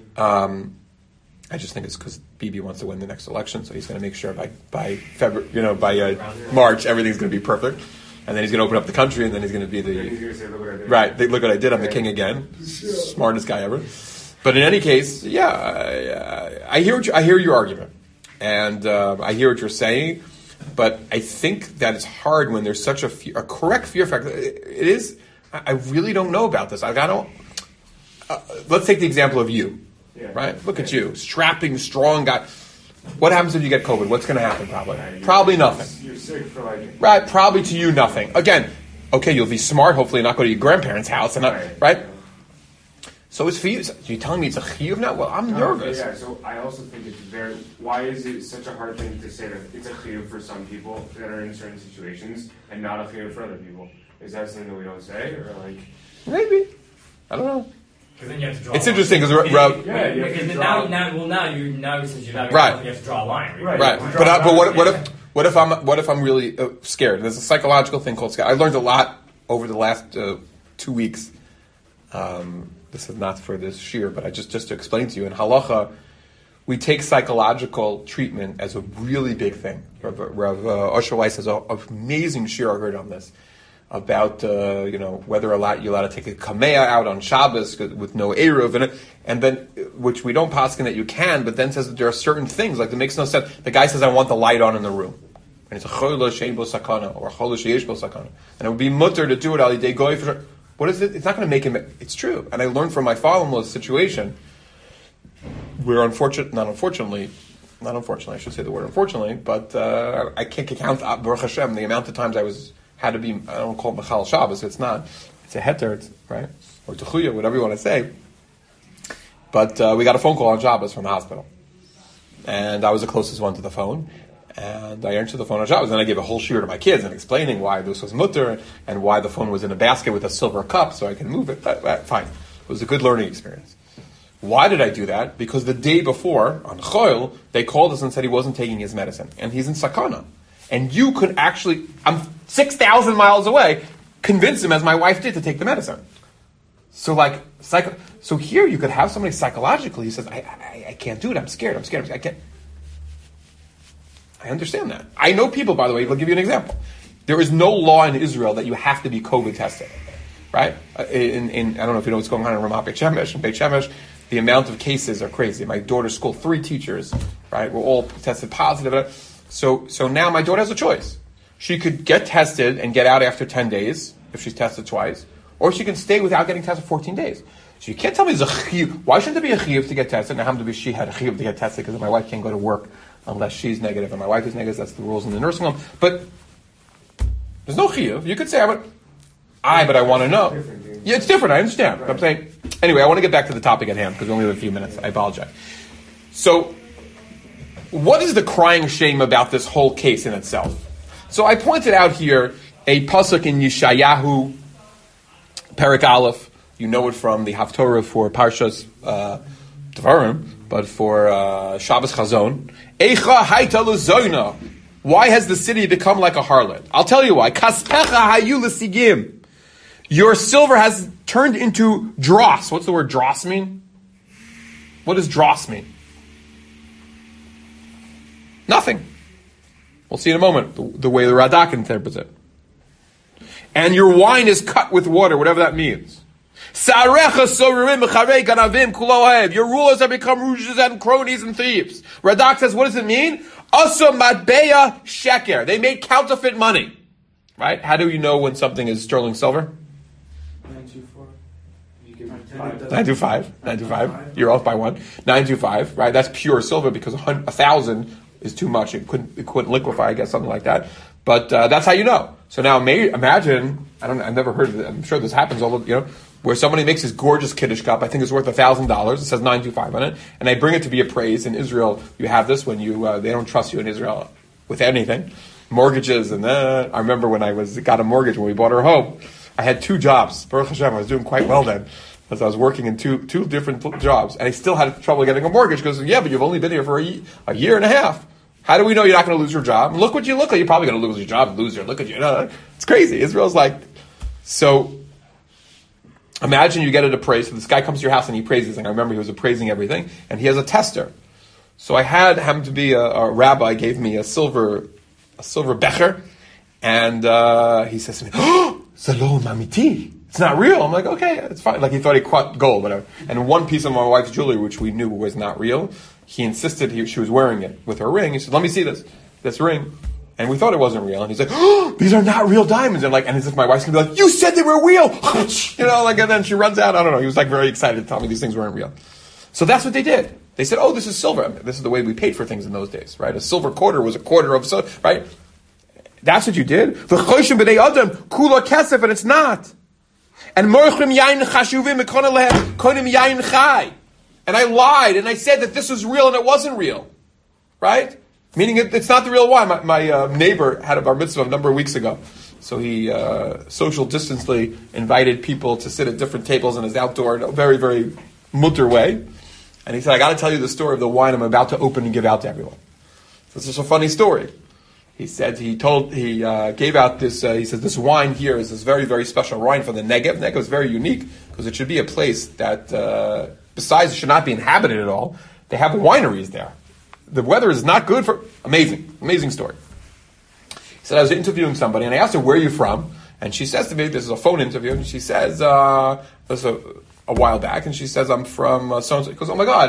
I just think it's because Bibi wants to win the next election, so he's going to make sure by February, by March, everything's going to be perfect, and then he's going to open up the country, and then he's going to be right. Look what I did. I'm the king again, smartest guy ever. But in any case, I hear your argument, and I hear what you're saying. But I think that it's hard when there's such a correct fear factor. It is. I really don't know about this. Let's take the example of you. Yeah. Right? Look at you, strapping, strong guy. What happens if you get COVID? What's going to happen? Probably nothing. You're sick for right? Probably to you nothing. Again, okay, you'll be smart. Hopefully, not go to your grandparents' house and right. So it's for you. So you're telling me it's a chiyuv now? Well, I'm nervous. Yeah. So I also think it's very. Why is it such a hard thing to say that it's a chiyuv for some people that are in certain situations and not a chiyuv for other people? Is that something that we don't say, or maybe? I don't know. Because then you have to draw. It's interesting because now since you're not right, you have to draw a line. Right. But what if I'm really scared? There's a psychological thing called scare. I learned a lot over the last 2 weeks. This is not for this shir, but just to explain to you in halacha, we take psychological treatment as a really big thing. Rav Asher Weiss has an amazing shir I heard on this. About whether you're allowed to take a kamea out on Shabbos with no eruv and then which we don't paskin that you can, but then says that there are certain things like that makes no sense. The guy says I want the light on in the room. and it's a chola shein bo sakana or a chola sheyesh bo sakana, and it would be mutter to do it al yidei goy for sure. What is it? It's not going to make him. It's true, and I learned from my father-in-law's situation. Where not unfortunately, I should say the word unfortunately, but I can't count Baruch Hashem the amount of times had to be. I don't call it Mechal Shabbos. It's not. It's a heter, right? Or Techuya, whatever you want to say. But we got a phone call on Shabbos from the hospital, and I was the closest one to the phone. And I answered the phone on Shabbos, and I gave a whole shiur to my kids and explaining why this was mutter and why the phone was in a basket with a silver cup so I can move it. Fine, it was a good learning experience. Why did I do that? Because the day before, on Choil, they called us and said he wasn't taking his medicine. And he's in Sakana. And you could actually, I'm 6,000 miles away, convince him, as my wife did, to take the medicine. So so here you could have somebody psychologically who says, I can't do it, I'm scared, I can't. I understand that. I know people, by the way, I'll give you an example. There is no law in Israel that you have to be COVID tested. Right? I don't know if you know what's going on in Ramat Beit Shemesh. In Beit Shemesh, the amount of cases are crazy. My daughter's school, 3 teachers, right, were all tested positive. So now my daughter has a choice. She could get tested and get out after 10 days, if she's tested twice, or she can stay without getting tested 14 days. So you can't tell me there's a chiyuv. Why shouldn't there be a chiyuv to get tested? Now, she had a chiyuv to get tested because my wife can't go to work unless she's negative, and my wife is negative. That's the rules in the nursing home. But there's no chiyuv. You could say, but I want to know. Yeah, it's different. I understand. Right. But I'm saying, anyway, I want to get back to the topic at hand because we only have a few minutes. I apologize. So, what is the crying shame about this whole case in itself? So I pointed out here a pasuk in Yeshayahu, Perek Aleph. You know it from the Haftorah for Parshas Devarim, but for Shabbos Chazon. Eicha haita lezoina. Why has the city become like a harlot? I'll tell you why. Kaspecha hayu lesigim. Your silver has turned into dross. What's the word dross mean? What does dross mean? Nothing. We'll see in a moment the way the Radak interprets it. And your wine is cut with water, whatever that means. Your rulers have become rouges and cronies and thieves. Radak says, what does it mean? Asa matbeya sheker. They made counterfeit money. Right? How do you know when something is sterling silver? 925. You're off by 1. 925, right? That's pure silver because 1,000 is too much. It couldn't liquefy, I guess, something like that. But that's how you know. So now imagine, I've never heard of it. I'm sure this happens all the, where somebody makes this gorgeous Kiddush cup. I think it's worth $1,000. It says 925 on it. And they bring it to be appraised. In Israel, you have this when they don't trust you in Israel with anything. Mortgages and I remember when got a mortgage when we bought our home. I had 2 jobs. Baruch Hashem, I was doing quite well then. Because I was working in two different jobs. And I still had trouble getting a mortgage because, but you've only been here for a year and a half. How do we know you're not going to lose your job? Look what you look like. You're probably going to lose your job and lose your look at you. It's crazy. Israel's so imagine you get it appraised. So this guy comes to your house and he praises. And I remember he was appraising everything. And he has a tester. So I had him to be a rabbi, gave me a silver becher. And he says to me, "Oh, Zalom Amiti. It's not real." I'm like, okay, it's fine. Like he thought he caught gold, whatever. And one piece of my wife's jewelry, which we knew was not real, he insisted she was wearing it with her ring. He said, "Let me see this ring." And we thought it wasn't real. And he's like, "Oh, these are not real diamonds." And as if my wife's gonna be like, "You said they were real," and then she runs out. I don't know. He was very excited to tell me these things weren't real. So that's what they did. They said, "Oh, this is silver." This is the way we paid for things in those days, right? A silver quarter was a quarter of silver, right? That's what you did. V'choshim b'nei adam kula kesef, and it's not. And morchim yain chashuvim konim yain chai. And I lied and I said that this was real and it wasn't real, right? Meaning it's not the real wine. My neighbor had a bar mitzvah a number of weeks ago, so he social distancedly invited people to sit at different tables in his outdoor, in a very, very mutter way. And he said, "I got to tell you the story of the wine I'm about to open and give out to everyone." This is a funny story. He said he gave out this. He says this wine here is this very, very special wine from the Negev. Negev is very unique because it should be a place that, besides it should not be inhabited at all, they have wineries there. The weather is not good for amazing story. He said I was interviewing somebody and I asked her, "Where are you from?" And she says to me, this is a phone interview, and she says this was a while back, and she says, "I'm from so and so." He goes, "Oh my God,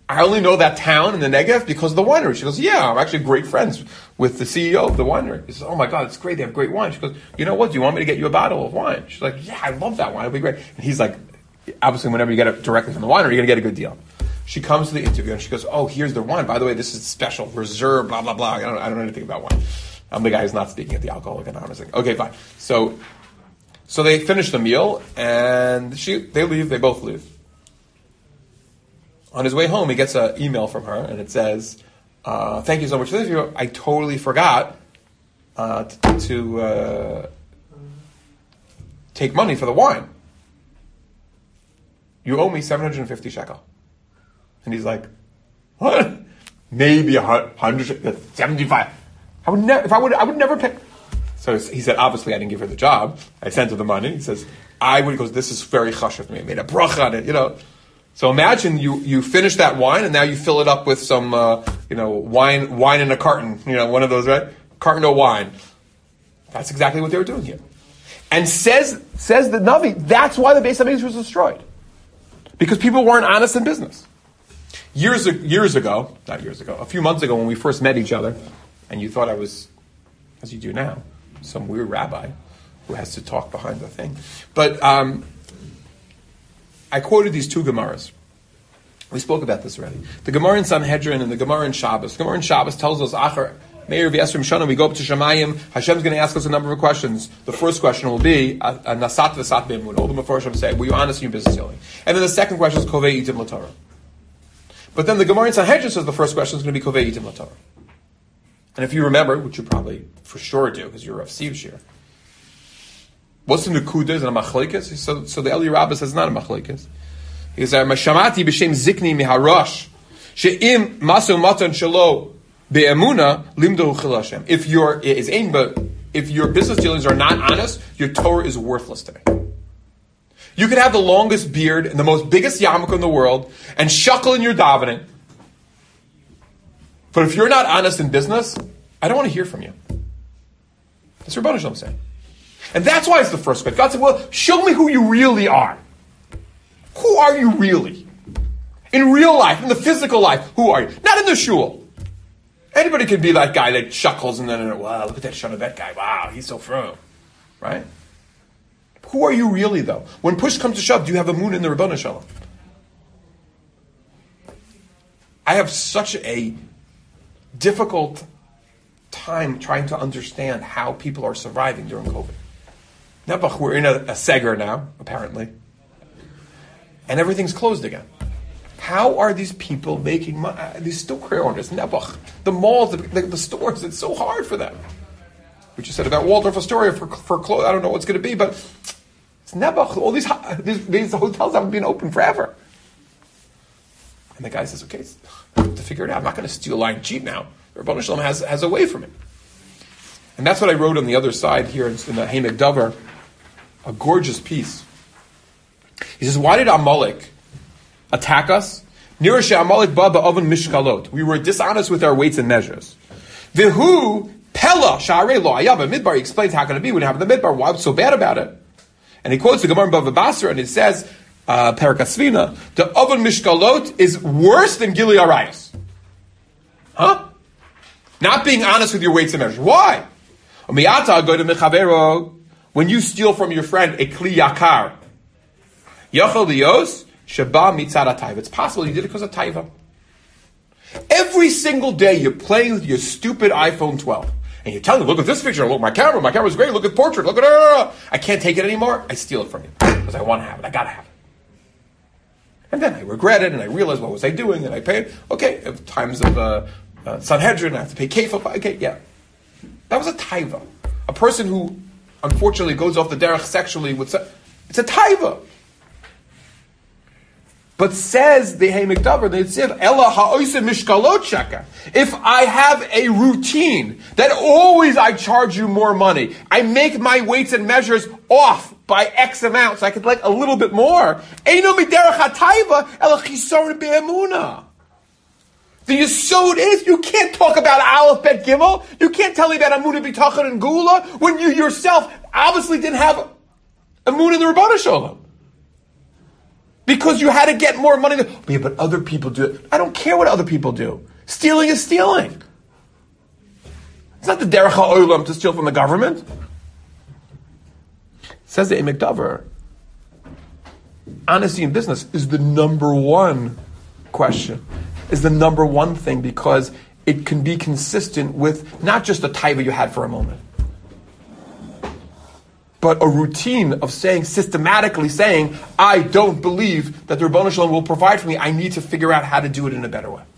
I only know that town in the Negev because of the winery. She goes, yeah, I'm actually great friends with the CEO of the winery. He says, oh my God, it's great. They have great wine. She goes, you know what? Do you want me to get you a bottle of wine? She's like, yeah, I love that wine. It'll be great. And he's like, obviously, whenever you get it directly from the winery, you're going to get a good deal. She comes to the interview and she goes, oh, here's the wine. By the way, this is special, reserve, blah, blah, blah. I don't know anything about wine. I'm the guy who's not speaking at the Alcoholic Anonymous thing. Okay, fine. So they finish the meal and they leave. They both leave. On his way home, he gets an email from her, and it says, thank you so much for this interview. I totally forgot to take money for the wine. You owe me 750 shekel. And he's like, what? Maybe 175. I would never pay. So he said, obviously I didn't give her the job. I sent her the money. He says, he goes, this is very chashuv to me. I made a bracha on it, So imagine you finish that wine and now you fill it up with some, wine in a carton, one of those, right? Carton of wine. That's exactly what they were doing here. And says the Navi, that's why the Beis HaMikdash was destroyed. Because people weren't honest in business. A few months ago when we first met each other, and you thought I was, as you do now, some weird rabbi who has to talk behind the thing. But I quoted these two Gemaras. We spoke about this already. The Gemara in Sanhedrin and the Gemara in Shabbos. The Gemara in Shabbos tells us, Achar, Meir v'Esrim Shana, we go up to Shemayim, Hashem's going to ask us a number of questions. The first question will be, Nasat v'sat be'emun. All the Mefarshim say, were you honest in your business dealing? And then the second question is, Kovei itim l'Torah. But then the Gemara in Sanhedrin says the first question is going to be Kovei itim l'Torah. And if you remember, which you probably for sure do, because you're a Siv Shir, what's the Nukuda? Is it a Machlekes? So the Eli Rabbah says it's not a Machlekes. He says, Mashamati b'shem zikni miharash, she'im masu matan shelo be'emuna limdo chil Hashem. If your business dealings are not honest, your Torah is worthless to me. You could have the longest beard and the most biggest yarmulke in the world and shuckle in your davening. But if you're not honest in business, I don't want to hear from you. That's what Rebbeinu Shalom saying. And that's why it's the first question. God said, well, show me who you really are. Who are you really? In real life, in the physical life, who are you? Not in the shul. Anybody can be that guy that shuckles and then, wow, look at that shun of that guy. Wow, he's so firm. Right? Who are you really, though? When push comes to shove, do you have a moon in the Rebbeinu Shalom? I have such a difficult time trying to understand how people are surviving during COVID. Nebuch, we're in a seger now, apparently. And everything's closed again. How are these people making money? These store owners, Nebuch, the malls, the stores, it's so hard for them. We just said about Waldorf Astoria for clothes. I don't know what it's going to be, but it's Nebuch. All these hotels haven't been open forever. And the guy says, okay, to figure it out, I'm not going to steal line cheap now. Rebbeinu Shalom has a way from it. And that's what I wrote on the other side here in the Hamek Dover, a gorgeous piece. He says, why did Amalek attack us? Nirashe Amalek ba ba'oven mishkalot. We were dishonest with our weights and measures. Vihu pella sha'arei lo ayava midbar. He explains how can it be when it happened in the midbar. Why was so bad about it? And he quotes the Gemara in Bava Basra, and it says, Perak Asvina, the oven mishkalot is worse than Gili Arayos. Huh? Not being honest with your weights and measures. Why? When you steal from your friend a kli yakar, it's possible you did it because of taiva. Every single day you're playing with your stupid iPhone 12. And you're telling me, look at this picture, look at my camera's great, look at portrait, look at it. I can't take it anymore. I steal it from you. Because I want to have it. I got to have it. And then I regret it, and I realize what was I doing, and I paid. Okay, at times of Sanhedrin, I have to pay kefil. Okay, yeah. That was a taiva. A person who, unfortunately, goes off the derech sexually, it's a taiva. But says the Hamek Dover, the Yitziv, Ella ha'oise mishkalot shaka. If I have a routine that always I charge you more money, I make my weights and measures off by X amount, so I could like a little bit more. Eino miderech ha'taiva ela chisoron be'emuna. The Yesod is, you can't talk about Aleph Bet Gimel, you can't tell me about Amunah B'Tachon and Gula, when you yourself obviously didn't have Amunah in the Rebbeinu Shalom. Because you had to get more money. Yeah, but other people do it. I don't care what other people do. Stealing is stealing. It's not the derech ha'olam to steal from the government. Says the Emek Dover, honesty in business is the number one question, is the number one thing, because it can be consistent with not just a taiva you had for a moment, but a routine of saying, systematically saying, I don't believe that the Rebbeinu Shalom will provide for me. I need to figure out how to do it in a better way.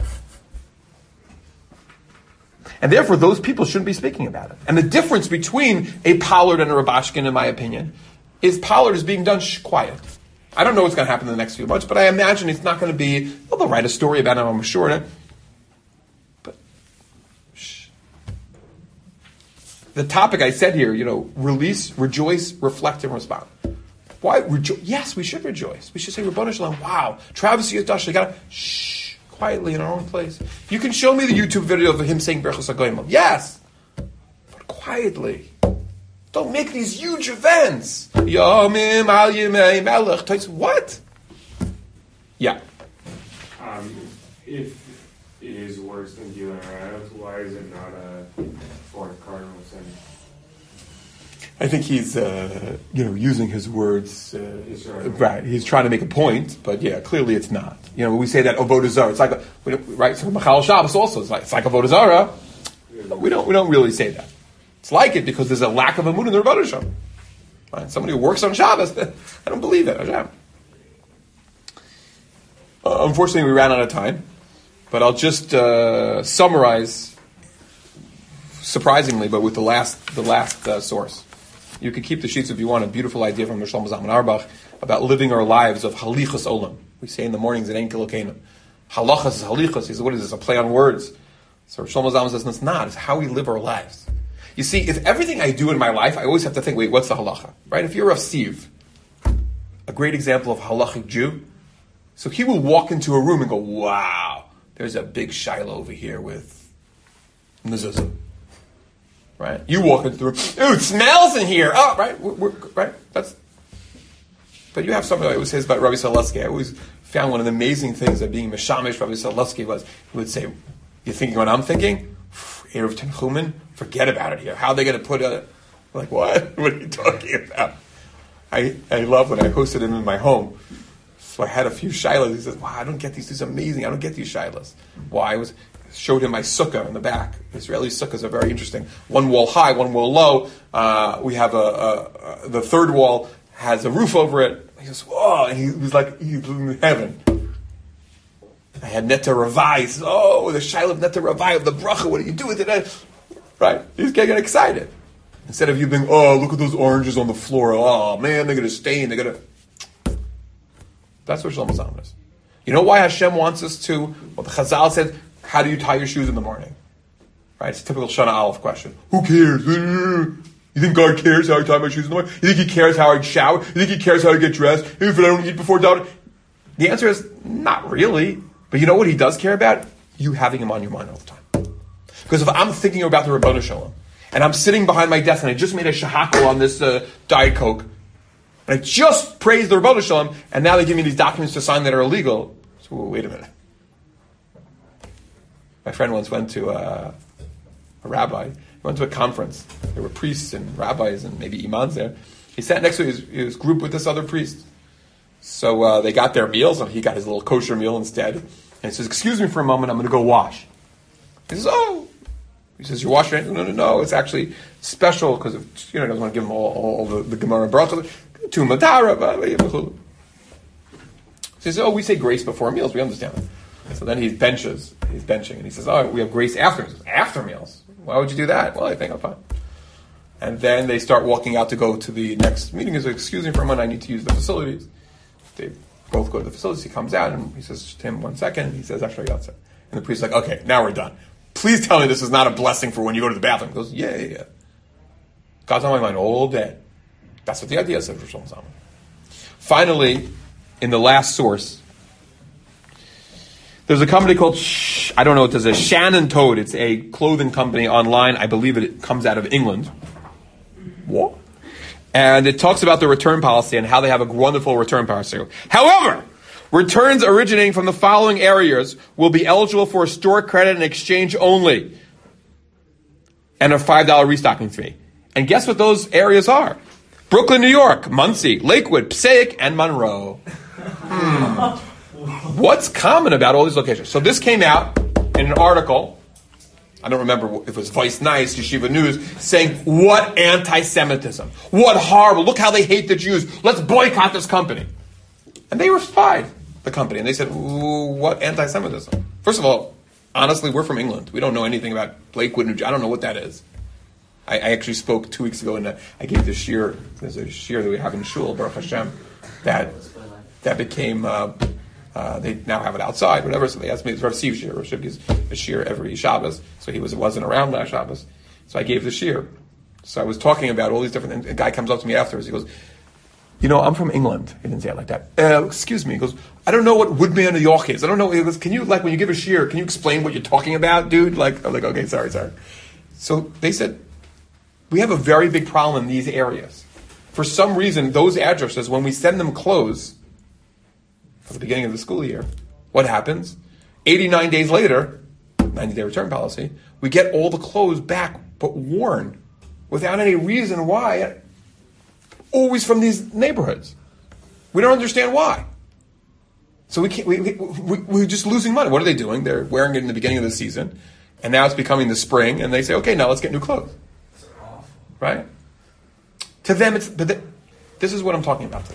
And therefore, those people shouldn't be speaking about it. And the difference between a Pollard and a Rabashkin, in my opinion, is Pollard is being done quiet. I don't know what's going to happen in the next few months, but I imagine it's not going to be, well, they'll write a story about him, I'm sure. But, shh. The topic I said here, release, rejoice, reflect, and respond. Why? Yes, we should rejoice. We should say, Rebbeinu Shalom, wow, Travis Yadash, you got to, shh. Quietly in our own place. You can show me the YouTube video of him saying Berachos HaGoyim. Yes, but quietly. Don't make these huge events. Yomim al Yemei Melech. What? Yeah. If it is worse than Gila Rav, why is it not a fourth cardinal sin? I think he's, using his words. Right, he's trying to make a point, but yeah, clearly it's not. We say that Avodah Zarah, it's like right. So Machal Shabbos also, it's like Avodah Zarah. We don't really say that. It's like it because there's a lack of emunah in the Rebbeinu Shalom. Right? Somebody who works on Shabbos, I don't believe it. Unfortunately, we ran out of time, but I'll just summarize, surprisingly, but with the last source. You can keep the sheets if you want. A beautiful idea from Shlomo Zalman Auerbach about living our lives of halichas olam. We say in the mornings at Ein Kilokeinu. Halachas is halichas. He says, what is this? A play on words. So Shlomo Zalman says, no, it's not. It's how we live our lives. You see, if everything I do in my life, I always have to think, wait, what's the halacha? Right? If you're a Siv, a great example of halachic Jew, so he will walk into a room and go, wow, there's a big shiloh over here with mezuzah. Right? You walk into the room, ooh, it smells in here. Oh, right? Right? But you have something that always says about Rabbi Solusky. I always found one of the amazing things of being Meshamish Rabbi Solusky was, he would say, you're thinking what I'm thinking? Erev Tenchumen? Forget about it here. How are they going to put a... Like, what? What are you talking about? I love when I hosted him in my home. So I had a few shilas. He says, wow, I don't get these. This is amazing. I don't get these shilas. Why? Showed him my sukkah in the back. Israeli sukkahs are very interesting. One wall high, one wall low. We have the third wall has a roof over it. He goes, whoa, and he was like, he's in heaven. I had Neta Ravai. He says, oh, the Shiloh of Neta Ravai of the bracha. What do you do with it? Right? He's getting excited. Instead of you being, oh, look at those oranges on the floor. Oh, man, they're going to stain. They're going to... That's what Shlomo Zalman is. You know why Hashem wants us to... Well, the Chazal said, how do you tie your shoes in the morning? Right? It's a typical Shana Aleph question. Who cares? You think God cares how I tie my shoes in the morning? You think He cares how I shower? You think He cares how I get dressed? If I don't eat before dawn? The answer is, not really. But you know what He does care about? You having Him on your mind all the time. Because if I'm thinking about the Rebbeinu Shalom, and I'm sitting behind my desk, and I just made a shahako on this Diet Coke, and I just praised the Rebbeinu Shalom, and now they give me these documents to sign that are illegal. So wait a minute. My friend once went to a rabbi. He went to a conference. There were priests and rabbis and maybe imams there. He sat next to his group with this other priest. So they got their meals, and he got his little kosher meal instead. And he says, excuse me for a moment, I'm going to go wash. He says, oh. He says, you're washing it? No, it's actually special because he doesn't want to give him all the Gemara brachas. To Matara. He says, oh, we say grace before meals. We understand that. So then he's benching, and he says, oh, we have grace after. He says, after meals? Why would you do that? Well, I think I'm fine. And then they start walking out to go to the next meeting. He says, excuse me for a moment, I need to use the facilities. They both go to the facilities. He comes out, and he says to him, 1 second. He says, actually, outside. And the priest's like, okay, now we're done. Please tell me this is not a blessing for when you go to the bathroom. He goes, yeah. God's on my mind all day. That's what the idea is, said Rosh Hashanah. Finally, in the last source, there's a company called, there's a Shannon Toad. It's a clothing company online. I believe it comes out of England. And it talks about the return policy and how they have a wonderful return policy. However, Returns originating from the following areas will be eligible for a store credit and exchange only, and a $5 restocking fee. And guess what those areas are? Brooklyn, New York, Muncie, Lakewood, Passaic, and Monroe. What's common about all these locations? So this came out in an article. I don't remember if it was Vice Nice, Yeshiva News, saying, what anti-Semitism. What horrible. Look how they hate the Jews. Let's boycott this company. And they replied, the company, and they said, what anti-Semitism? First of all, honestly, we're from England. We don't know anything about Lakewood, New Jersey. I don't know what that is. I actually spoke 2 weeks ago, and I gave this shir. There's a shir that we have in Shul, Baruch Hashem, that became, they now have it outside, whatever. So they asked me, it's Rav Siv shir. Rav Siv gives a shir every Shabbos, so he wasn't around last Shabbos. So I gave the shir. So I was talking about all these different, and a guy comes up to me afterwards, he goes, I'm from England. He didn't say it like that. Excuse me. He goes, I don't know what Woodman New York is. I don't know. He goes, can you, when you give a shir, can you explain what you're talking about, dude? I'm like, okay, sorry. So they said, we have a very big problem in these areas. For some reason, those addresses, when we send them clothes at the beginning of the school year, what happens? 89 days later, 90-day return policy, we get all the clothes back, but worn, without any reason why, always from these neighborhoods. We don't understand why. So we're just losing money. What are they doing? They're wearing it in the beginning of the season, and now it's becoming the spring, and they say, okay, now let's get new clothes. Right? To them, this is what I'm talking about today.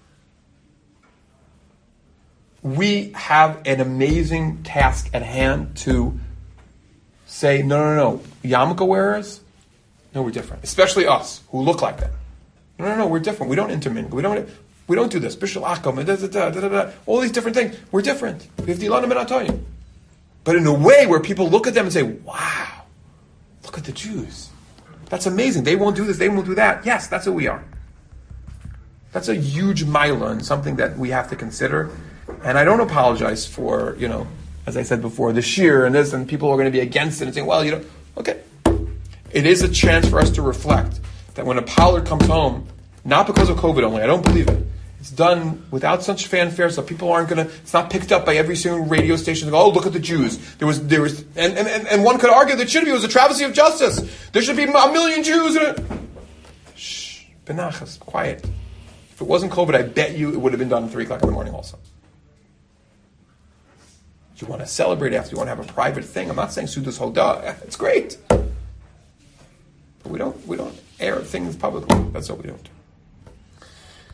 We have an amazing task at hand to say, no. Yarmulke wearers, no, we're different. Especially us, who look like that. No, we're different. We don't intermingle. We don't do this. Bishul Akum, all these different things. We're different. We have the Ilanim and Atoyim. But in a way where people look at them and say, wow, look at the Jews. That's amazing. They won't do this, they won't do that. Yes, that's who we are. That's a huge mila and something that we have to consider. And I don't apologize for, as I said before, the shir and this, and people are going to be against it and saying, well, okay. It is a chance for us to reflect that when a Pollard comes home, not because of COVID only, I don't believe it. It's done without such fanfare, so people aren't going to, it's not picked up by every single radio station. Go, oh, look at the Jews. There was, and one could argue that it was a travesty of justice. There should be a million Jews in it. Shh, benachas, quiet. If it wasn't COVID, I bet you it would have been done at 3 o'clock in the morning also. You want to celebrate after, you want to have a private thing. I'm not saying Sudas Hoda. It's great. But we don't air things publicly. That's what we don't do.